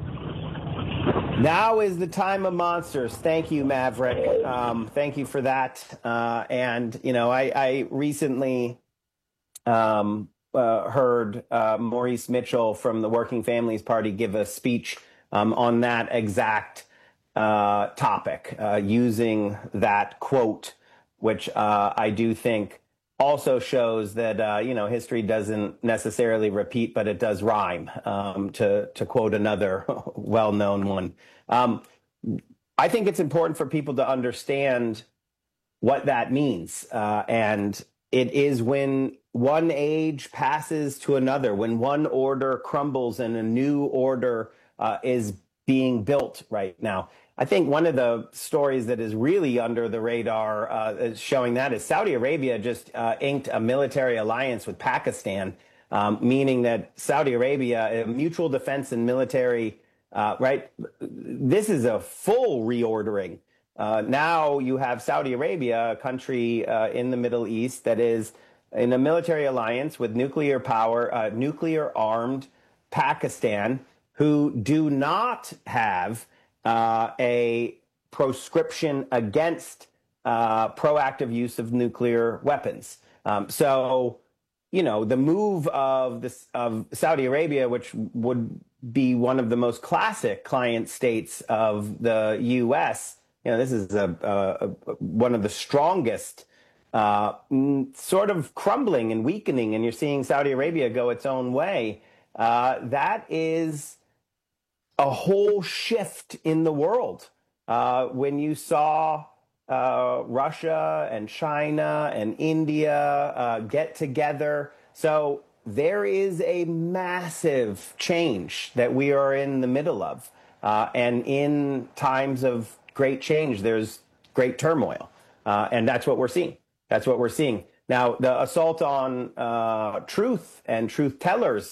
[SPEAKER 20] Now is the time of monsters. Thank you, Maverick. Um, thank you for that. Uh, and, you know, I, I recently um, uh, heard uh, Maurice Mitchell from the Working Families Party give a speech um, on that exact uh, topic, uh, using that quote, which uh, I do think also shows that, uh, you know, history doesn't necessarily repeat, but it does rhyme, um, to, to quote another well-known one. Um, I think it's important for people to understand what that means. Uh, and it is when one age passes to another, when one order crumbles and a new order uh, is being built right now. I think one of the stories that is really under the radar uh, showing that is Saudi Arabia just uh, inked a military alliance with Pakistan, um, meaning that Saudi Arabia, mutual defense and military, uh, right? This is a full reordering. Uh, now you have Saudi Arabia, a country uh, in the Middle East that is in a military alliance with nuclear power, uh, nuclear armed Pakistan, who do not have uh, a proscription against uh, proactive use of nuclear weapons. Um, so, you know, the move of this of Saudi Arabia, which would be one of the most classic client states of the U S, you know, this is a, a, a one of the strongest, uh, sort of crumbling and weakening, and you're seeing Saudi Arabia go its own way. Uh, that is a whole shift in the world. Uh, when you saw uh, Russia and China and India uh, get together. So there is a massive change that we are in the middle of. Uh, and in times of great change, there's great turmoil. Uh, and that's what we're seeing. That's what we're seeing. Now, the assault on uh, truth and truth tellers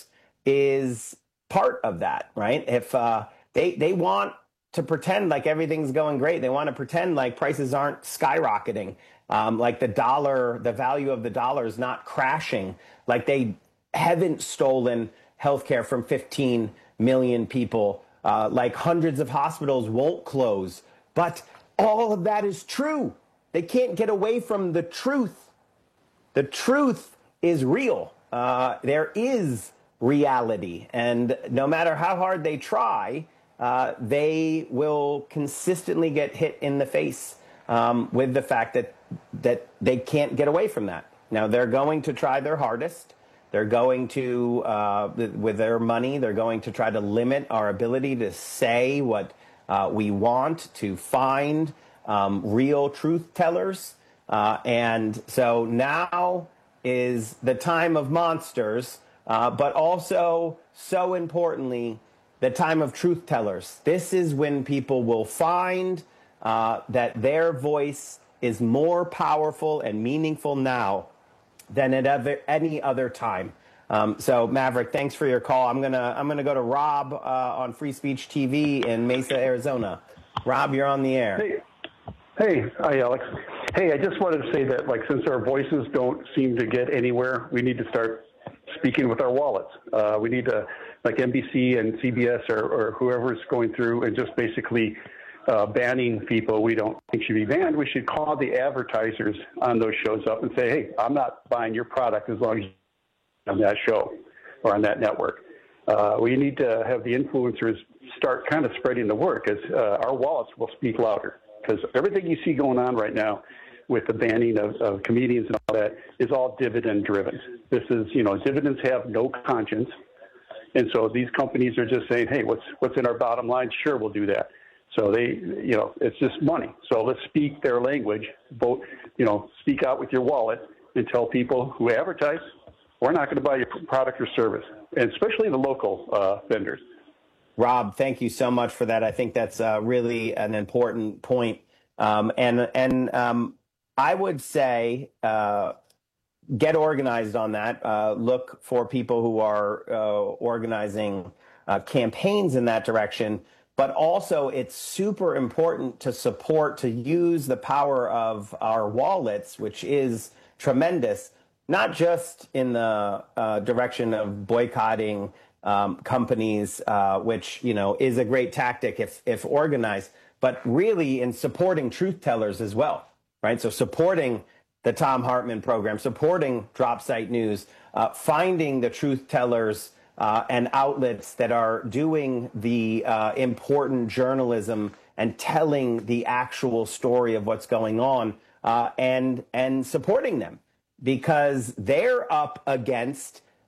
[SPEAKER 20] is part of that, right? If uh, they they want to pretend like everything's going great, they want to pretend like prices aren't skyrocketing, um, like the dollar, the value of the dollar is not crashing, like they haven't stolen healthcare from fifteen million people, uh, like hundreds of hospitals won't close. But all of that is true. They can't get away from the truth. The truth is real. Uh, there is reality. And no matter how hard they try, uh, they will consistently get hit in the face um, with the fact that, that they can't get away from that. Now, they're going to try their hardest. They're going to, uh, with their money, they're going to try to limit our ability to say what uh, we want, to find um, real truth tellers. Uh, and so now is the time of monsters, uh, but also, so importantly, the time of truth tellers. This is when people will find uh, that their voice is more powerful and meaningful now than at ever, any other time. Um, so, Maverick, thanks for your call. I'm gonna I'm gonna go to Rob uh, on Free Speech T V in Mesa, Arizona. Rob, you're on the air.
[SPEAKER 13] Hey, hey, hi, Alex. Hey, I just wanted to say that, like, since our voices don't seem to get anywhere, we need to start speaking with our wallets. Uh, we need to, like N B C and C B S or, or whoever's going through and just basically uh, banning people we don't think should be banned. We should call the advertisers on those shows up and say, hey, I'm not buying your product as long as you're on that show or on that network. Uh, we need to have the influencers start kind of spreading the word, because uh, our wallets will speak louder. Because everything you see going on right now with the banning of, of comedians and all that is all dividend driven. This is, you know, dividends have no conscience. And so these companies are just saying, hey, what's what's in our bottom line? Sure, we'll do that. So they, you know, it's just money. So let's speak their language, vote, you know, speak out with your wallet and tell people who advertise, we're not going to buy your product or service, and especially the local uh, vendors.
[SPEAKER 20] Rob, thank you so much for that. I think that's uh, really an important point. Um, and and um, I would say uh, get organized on that. Uh, look for people who are uh, organizing uh, campaigns in that direction. But also, it's super important to support, to use the power of our wallets, which is tremendous, not just in the uh, direction of boycotting um, companies, uh, which, you know, is a great tactic if, if organized, but really in supporting truth tellers as well, right? So supporting the Thom Hartmann program, supporting Drop Site News, uh, finding the truth tellers uh, and outlets that are doing the uh, important journalism and telling the actual story of what's going on, uh, and and supporting them, because they're up against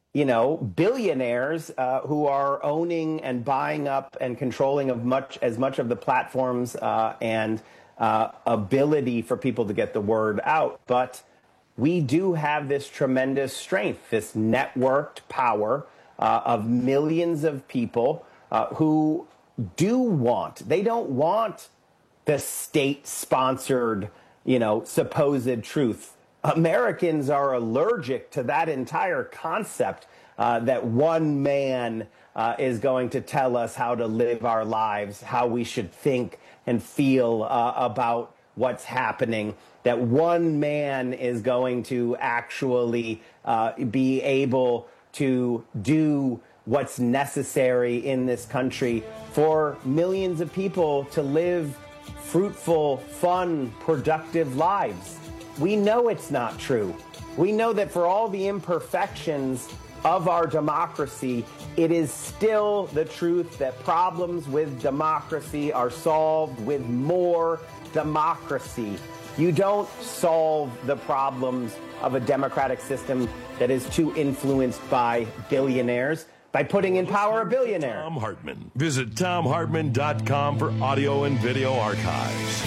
[SPEAKER 20] you know, billionaires uh, who are owning and buying up and controlling of much as much of the platforms uh, and uh, ability for people to get the word out. But we do have this tremendous strength, this networked power uh, of millions of people uh, who do want, they don't want the state-sponsored, you know, supposed truth. Americans are allergic to that entire concept uh, that one man uh, is going to tell us how to live our lives, how we should think and feel uh, about what's happening, that one man is going to actually uh, be able to do what's necessary in this country for millions of people to live fruitful, fun, productive lives. We know it's not true. We know that for all the imperfections of our democracy, it is still the truth that problems with democracy are solved with more democracy. You don't solve the problems of a democratic system that is too influenced by billionaires by putting in power a billionaire.
[SPEAKER 1] Thom Hartmann. Visit Thom Hartmann dot com for audio and video archives.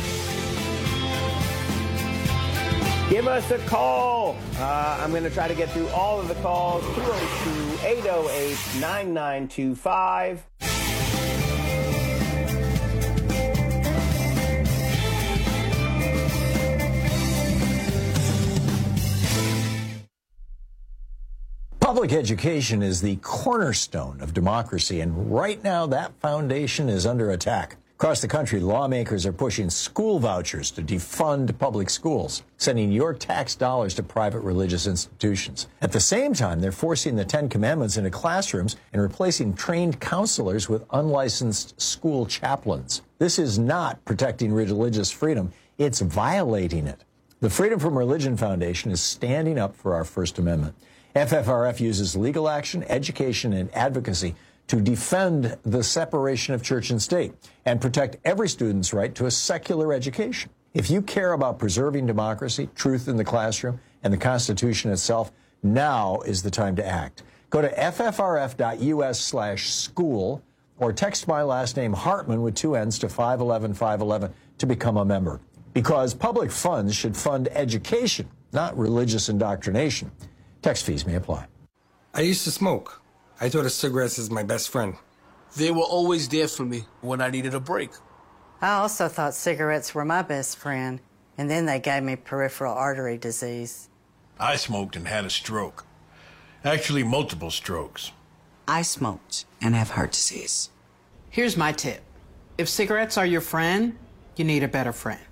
[SPEAKER 20] Give us a call. Uh, I'm going to try to get through all of the calls. two oh two, eight oh eight, nine nine two five.
[SPEAKER 6] Public education is the cornerstone of democracy, and right now that foundation is under attack. Across the country, lawmakers are pushing school vouchers to defund public schools, sending your tax dollars to private religious institutions. At the same time, they're forcing the Ten Commandments into classrooms and replacing trained counselors with unlicensed school chaplains. This is not protecting religious freedom, it's violating it. The Freedom from Religion Foundation is standing up for our First Amendment. F F R F uses legal action, education, and advocacy to defend the separation of church and state and protect every student's right to a secular education. If you care about preserving democracy, truth in the classroom, and the Constitution itself, now is the time to act. Go to ffrf.us slash school or text my last name Hartmann with two N's to five eleven five eleven to become a member. Because public funds should fund education, not religious indoctrination. Text fees may apply.
[SPEAKER 14] I used to smoke. I thought of cigarettes as my best friend.
[SPEAKER 15] They were always there for me when I needed a break.
[SPEAKER 16] I also thought cigarettes were my best friend, and then they gave me peripheral artery disease.
[SPEAKER 17] I smoked and had a stroke. Actually, multiple strokes.
[SPEAKER 18] I smoked and have heart disease.
[SPEAKER 22] Here's my tip. If cigarettes are your friend, you need a better friend.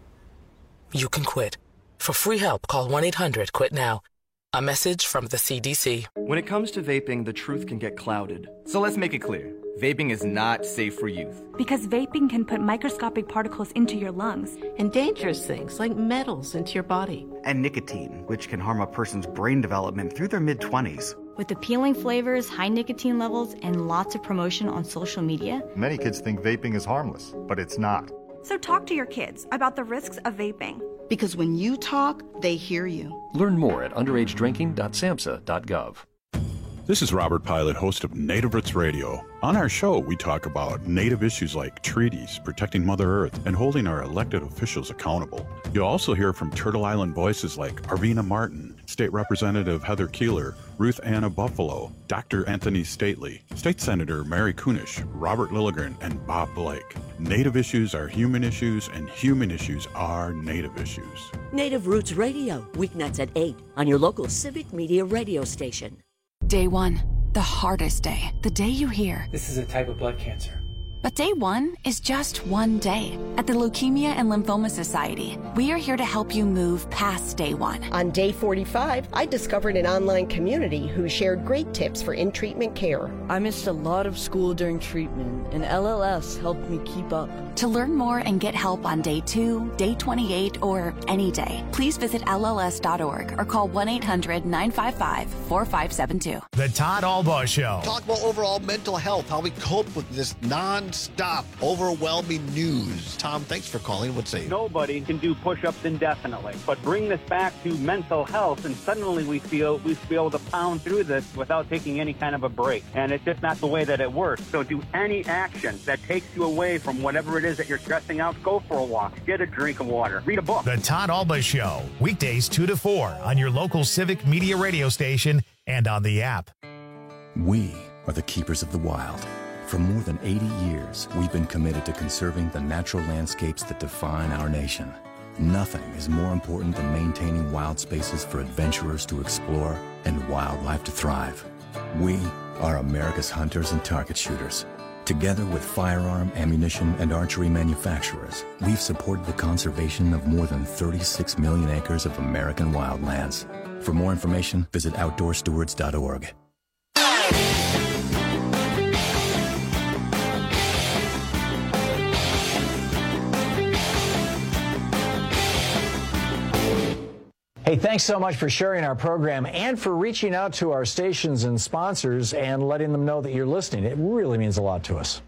[SPEAKER 24] You can quit. For free help, call one eight hundred quit now. A message from the C D C.
[SPEAKER 25] When it comes to vaping, the truth can get clouded. So let's make it clear. Vaping is not safe for youth.
[SPEAKER 27] Because vaping can put microscopic particles into your lungs.
[SPEAKER 28] And dangerous things like metals into your body.
[SPEAKER 29] And nicotine, which can harm a person's brain development through their mid-twenties.
[SPEAKER 27] With appealing flavors, high nicotine levels, and lots of promotion on social media.
[SPEAKER 32] Many kids think vaping is harmless, but it's not.
[SPEAKER 27] So talk to your kids about the risks of vaping.
[SPEAKER 28] Because when you talk, they hear you.
[SPEAKER 33] Learn more at underage drinking dot samhsa dot gov.
[SPEAKER 34] This is Robert Pilot, host of Native Roots Radio. On our show, we talk about Native issues like treaties, protecting Mother Earth, and holding our elected officials accountable. You'll also hear from Turtle Island voices like Arvina Martin, State Representative Heather Keeler, Ruth Anna Buffalo, Doctor Anthony Stately, State Senator Mary Kunish, Robert Lilligren, and Bob Blake. Native issues are human issues, and human issues are Native issues.
[SPEAKER 35] Native Roots Radio, weeknights at eight on your local Civic Media radio station.
[SPEAKER 23] Day one, the hardest day, the day you hear.
[SPEAKER 36] This is a type of blood cancer.
[SPEAKER 23] But day one is just one day. At the Leukemia and Lymphoma Society, we are here to help you move past day one.
[SPEAKER 19] On day forty-five, I discovered an online community who shared great tips for in-treatment care.
[SPEAKER 26] I missed a lot of school during treatment, and L L S helped me keep up.
[SPEAKER 23] To learn more and get help on day two, day twenty-eight, or any day, please visit L L S dot org or call one eight hundred nine five five four five seven two.
[SPEAKER 2] The Todd Albaugh Show.
[SPEAKER 37] Talk about overall mental health, how we cope with this non
[SPEAKER 1] nonstop, overwhelming news. Tom, thanks for calling. What's say?
[SPEAKER 3] Nobody can do push-ups indefinitely, but bring this back to mental health, and suddenly we feel we feel able to pound through this without taking any kind of a break. And it's just not the way that it works. So do any action that takes you away from whatever it is that you're stressing out. Go for a walk. Get a drink of water. Read a book.
[SPEAKER 2] The Todd Alba Show, weekdays two to four on your local Civic Media radio station and on the app.
[SPEAKER 4] We are the keepers of the wild. For more than eighty years, we've been committed to conserving the natural landscapes that define our nation. Nothing is more important than maintaining wild spaces for adventurers to explore and wildlife to thrive. We are America's hunters and target shooters. Together with firearm, ammunition, and archery manufacturers, we've supported the conservation of more than thirty-six million acres of American wildlands. For more information, visit outdoor stewards dot org.
[SPEAKER 6] Hey, thanks so much for sharing our program and for reaching out to our stations and sponsors and letting them know that you're listening. It really means a lot to us.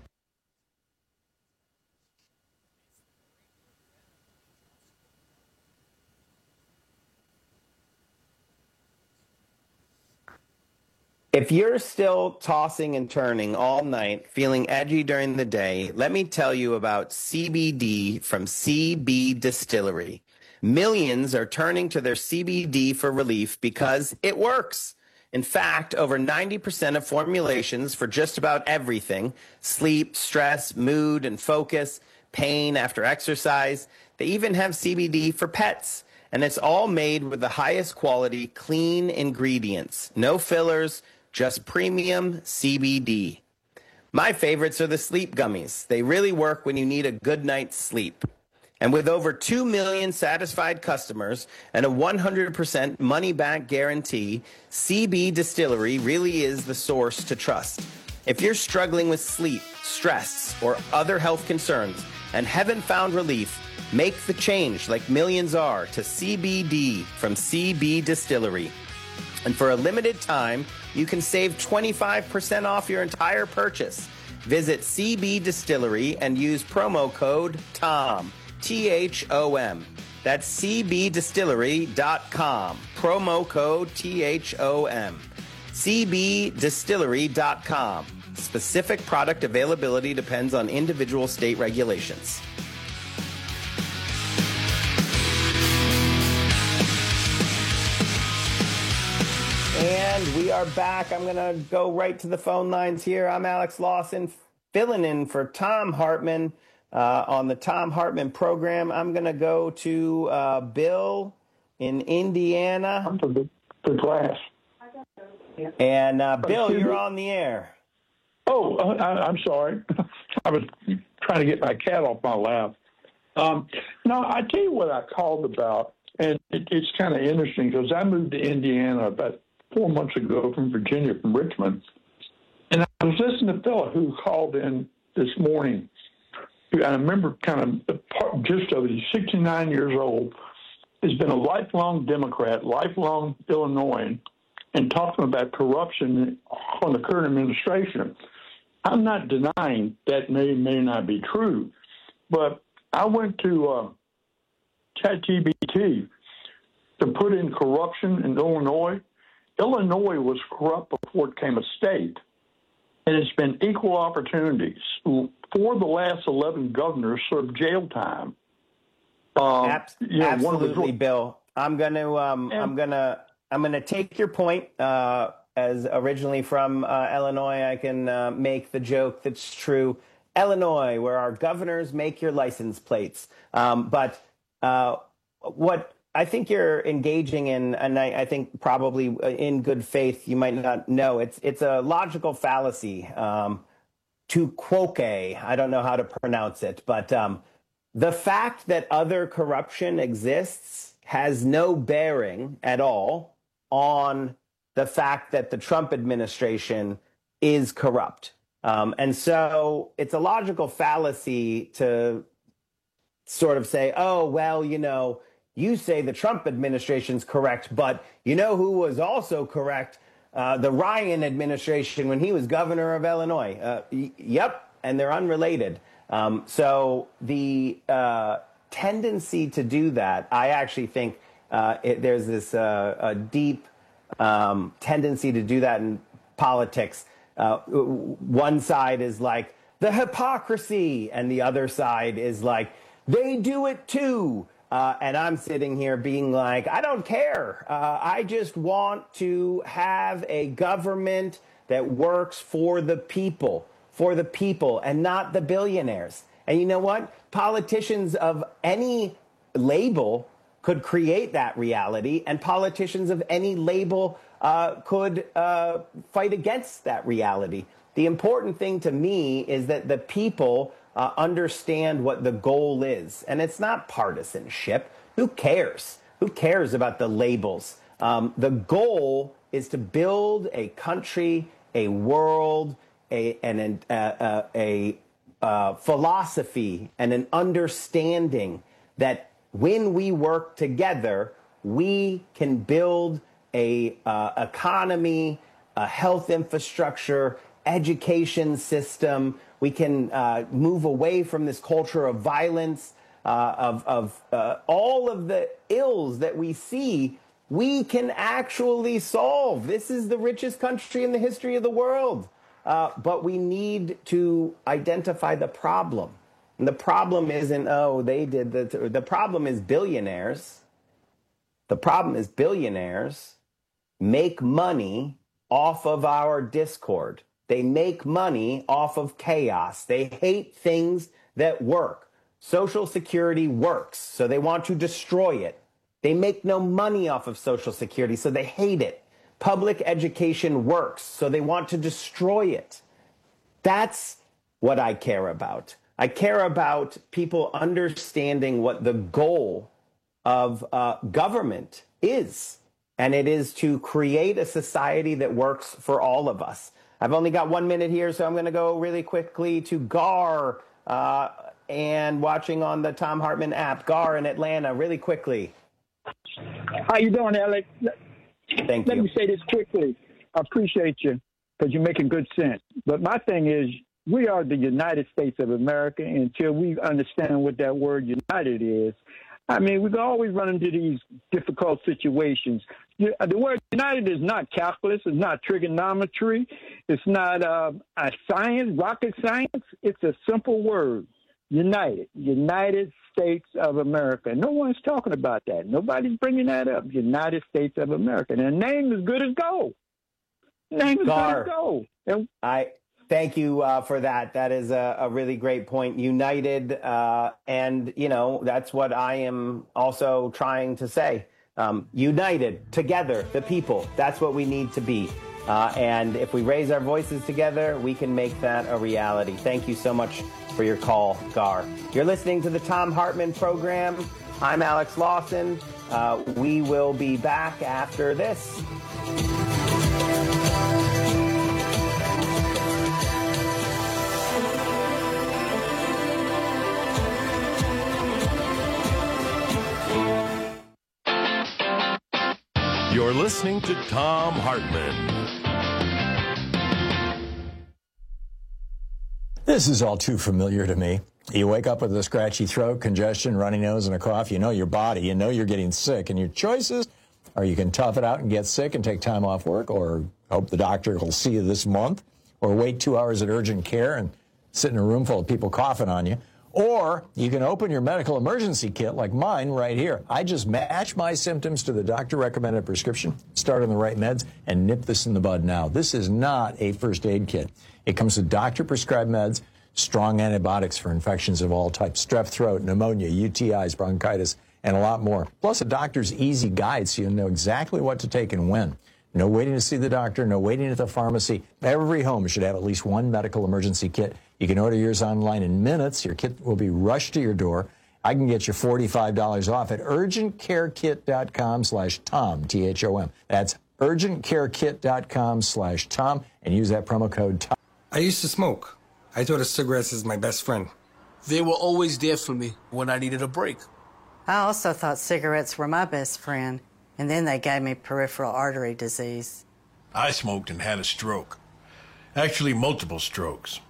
[SPEAKER 5] If you're still tossing and turning all night, feeling edgy during the day, let me tell you about C B D from C B Distillery. Millions are turning to their C B D for relief because it works. In fact, over ninety percent of formulations for just about everything, sleep, stress, mood, and focus, pain after exercise, they even have C B D for pets. And it's all made with the highest quality, clean ingredients. No fillers, just premium C B D. My favorites are the sleep gummies. They really work when you need a good night's sleep. And with over two million satisfied customers and a one hundred percent money-back guarantee, C B Distillery really is the source to trust. If you're struggling with sleep, stress, or other health concerns and haven't found relief, make the change like millions are to C B D from C B Distillery. And for a limited time, you can save twenty-five percent off your entire purchase. Visit C B Distillery and use promo code TOM. T H O M. That's C B distillery dot com. Promo code T H O M. C B distillery dot com. Specific product availability depends on individual state regulations. And we are back. I'm going to go right to the phone lines here. I'm Alex Lawson, filling in for Thom Hartmann. Uh, on the Thom Hartmann program, I'm going to go to uh, Bill in Indiana.
[SPEAKER 7] I'm for the, the class.
[SPEAKER 5] And uh, Bill, you're on the air.
[SPEAKER 7] Oh, uh, I, I'm sorry. I was trying to get my cat off my lap. Um, no, I tell you what I called about, and it, it's kind of interesting because I moved to Indiana about four months ago from Virginia, from Richmond. And I was listening to a fellow who called in this morning. I remember kind of the part, gist of it. He's sixty-nine years old, has been a lifelong Democrat, lifelong Illinoisan, and talking about corruption on the current administration. I'm not denying that may may not be true, but I went to uh, ChatGPT to put in corruption in Illinois. Illinois was corrupt before it became a state. And it's been equal opportunities. Four of the last eleven governors served jail time.
[SPEAKER 5] Um, Abs- you know, absolutely, the... Bill. I'm gonna, um, and... I'm gonna, I'm gonna take your point. Uh, as originally from uh, Illinois, I can uh, make the joke that's true. Illinois, where our governors make your license plates. Um, but uh, what I think you're engaging in, and I, I think probably in good faith, you might not know, it's it's a logical fallacy. Um, to quoque, I don't know how to pronounce it, but um, the fact that other corruption exists has no bearing at all on the fact that the Trump administration is corrupt. Um, and so it's a logical fallacy to sort of say, oh, well, you know, you say the Trump administration's correct, but you know who was also correct? Uh, the Ryan administration when he was governor of Illinois. Uh, y- yep, and they're unrelated. Um, so the uh, tendency to do that, I actually think uh, it, there's this uh, a deep um, tendency to do that in politics. Uh, one side is like the hypocrisy, and the other side is like they do it too. Uh, and I'm sitting here being like, I don't care. Uh, I just want to have a government that works for the people, for the people, and not the billionaires. And you know what? Politicians of any label could create that reality, and politicians of any label uh, could uh, fight against that reality. The important thing to me is that the people uh, understand what the goal is, and it's not partisanship. Who cares? Who cares about the labels? Um, the goal is to build a country, a world, a an uh, uh, a uh, philosophy, and an understanding that when we work together, we can build a uh, economy, a health infrastructure, education system. We can uh, move away from this culture of violence, uh, of, of uh, all of the ills that we see. We can actually solve. This is the richest country in the history of the world. Uh, but we need to identify the problem. And the problem isn't, oh, they did the, the problem is billionaires. The problem is billionaires make money off of our discord. They make money off of chaos. They hate things that work. Social Security works, so they want to destroy it. They make no money off of Social Security, so they hate it. Public education works, so they want to destroy it. That's what I care about. I care about people understanding what the goal of uh, government is, and it is to create a society that works for all of us. I've only got one minute here, so I'm going to go really quickly to Gar uh, and watching on the Thom Hartmann app. Gar in Atlanta, really quickly.
[SPEAKER 7] How you doing, Alex?
[SPEAKER 5] Thank
[SPEAKER 7] Let
[SPEAKER 5] you.
[SPEAKER 7] me say this quickly. I appreciate you because you're making good sense. But my thing is, we are the United States of America. Until we understand what that word united is, I mean, we can always run into these difficult situations. The word united is not calculus. It's not trigonometry. It's not uh, a science, rocket science. It's a simple word, united, United States of America. No one's talking about that. Nobody's bringing that up, United States of America. And the name is good as gold. Name is
[SPEAKER 5] Gar,
[SPEAKER 7] good as gold. And
[SPEAKER 5] I thank you uh, for that. That is a, a really great point. United, uh, and, you know, that's what I am also trying to say. Um, united, together, the people. That's what we need to be. Uh, and if we raise our voices together, we can make that a reality. Thank you so much for your call, Gar. You're listening to the Thom Hartmann program. I'm Alex Lawson. Uh, we will be back after this.
[SPEAKER 8] You're listening to Thom Hartmann.
[SPEAKER 6] This is all too familiar to me. You wake up with a scratchy throat, congestion, runny nose, and a cough. You know your body. You know you're getting sick. And your choices are you can tough it out and get sick and take time off work, or hope the doctor will see you this month, or wait two hours at urgent care and sit in a room full of people coughing on you. Or you can open your medical emergency kit like mine right here. I just match my symptoms to the doctor-recommended prescription, start on the right meds, and nip this in the bud now. This is not a first aid kit. It comes with doctor-prescribed meds, strong antibiotics for infections of all types, strep throat, pneumonia, U T Is, bronchitis, and a lot more. Plus a doctor's easy guide so you know exactly what to take and when. No waiting to see the doctor, no waiting at the pharmacy. Every home should have at least one medical emergency kit. You can order yours online in minutes. Your kit will be rushed to your door. I can get you forty-five dollars off at urgentcarekit.com slash Tom, T H O M. That's urgentcarekit.com slash Tom, and use that promo code Tom.
[SPEAKER 9] I used to smoke. I thought of cigarettes as my best friend.
[SPEAKER 10] They were always there for me when I needed a break.
[SPEAKER 11] I also thought cigarettes were my best friend, and then they gave me peripheral artery disease.
[SPEAKER 12] I smoked and had a stroke. Actually, multiple strokes.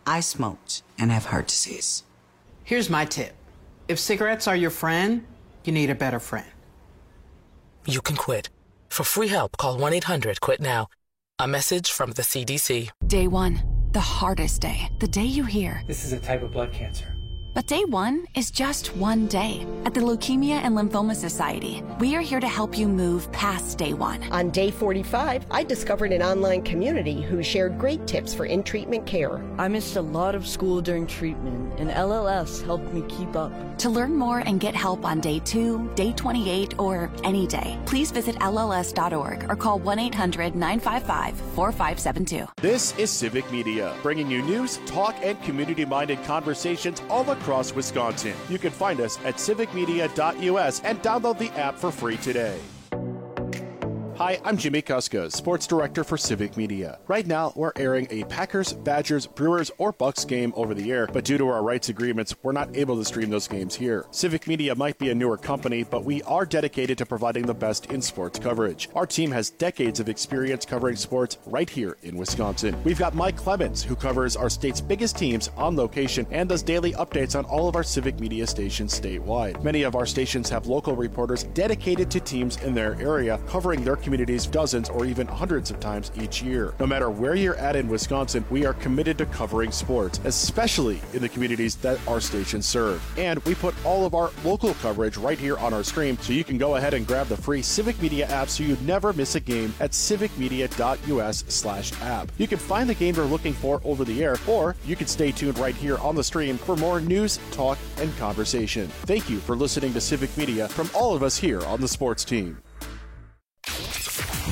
[SPEAKER 12] I smoked and have heart disease.
[SPEAKER 13] Here's my tip. If cigarettes are your friend, you need a better friend.
[SPEAKER 14] You can quit. For free help, call one eight hundred quit now. A message from the C D C.
[SPEAKER 23] Day one, the hardest day. The day you hear,
[SPEAKER 15] this is a type of blood cancer.
[SPEAKER 23] But day one is just one day. At the Leukemia and Lymphoma Society, we are here to help you move past day one.
[SPEAKER 19] On day forty-five, I discovered an online community who shared great tips for in-treatment care.
[SPEAKER 26] I missed a lot of school during treatment, and L L S helped me keep up.
[SPEAKER 23] To learn more and get help on day two, day twenty-eight, or any day, please visit L L S dot org or call one eight hundred nine five five four five seven two.
[SPEAKER 16] This is Civic Media, bringing you news, talk, and community-minded conversations all across across Wisconsin. You can find us at civic media dot U S and download the app for free today. Hi, I'm Jimmy Kuska, Sports Director for Civic Media. Right now, we're airing a Packers, Badgers, Brewers, or Bucks game over the air, but due to our rights agreements, we're not able to stream those games here. Civic Media might be a newer company, but we are dedicated to providing the best in sports coverage. Our team has decades of experience covering sports right here in Wisconsin. We've got Mike Clemens, who covers our state's biggest teams on location and does daily updates on all of our Civic Media stations statewide. Many of our stations have local reporters dedicated to teams in their area, covering their communities dozens or even hundreds of times each year. No matter where you're at in Wisconsin, we are committed to covering sports, especially in the communities that our stations serve. And we put all of our local coverage right here on our stream, so you can go ahead and grab the free Civic Media app so you never miss a game at civic media dot U S slash app. You can find the game you're looking for over the air, or you can stay tuned right here on the stream for more news, talk, and conversation. Thank you for listening to Civic Media from all of us here on the sports team.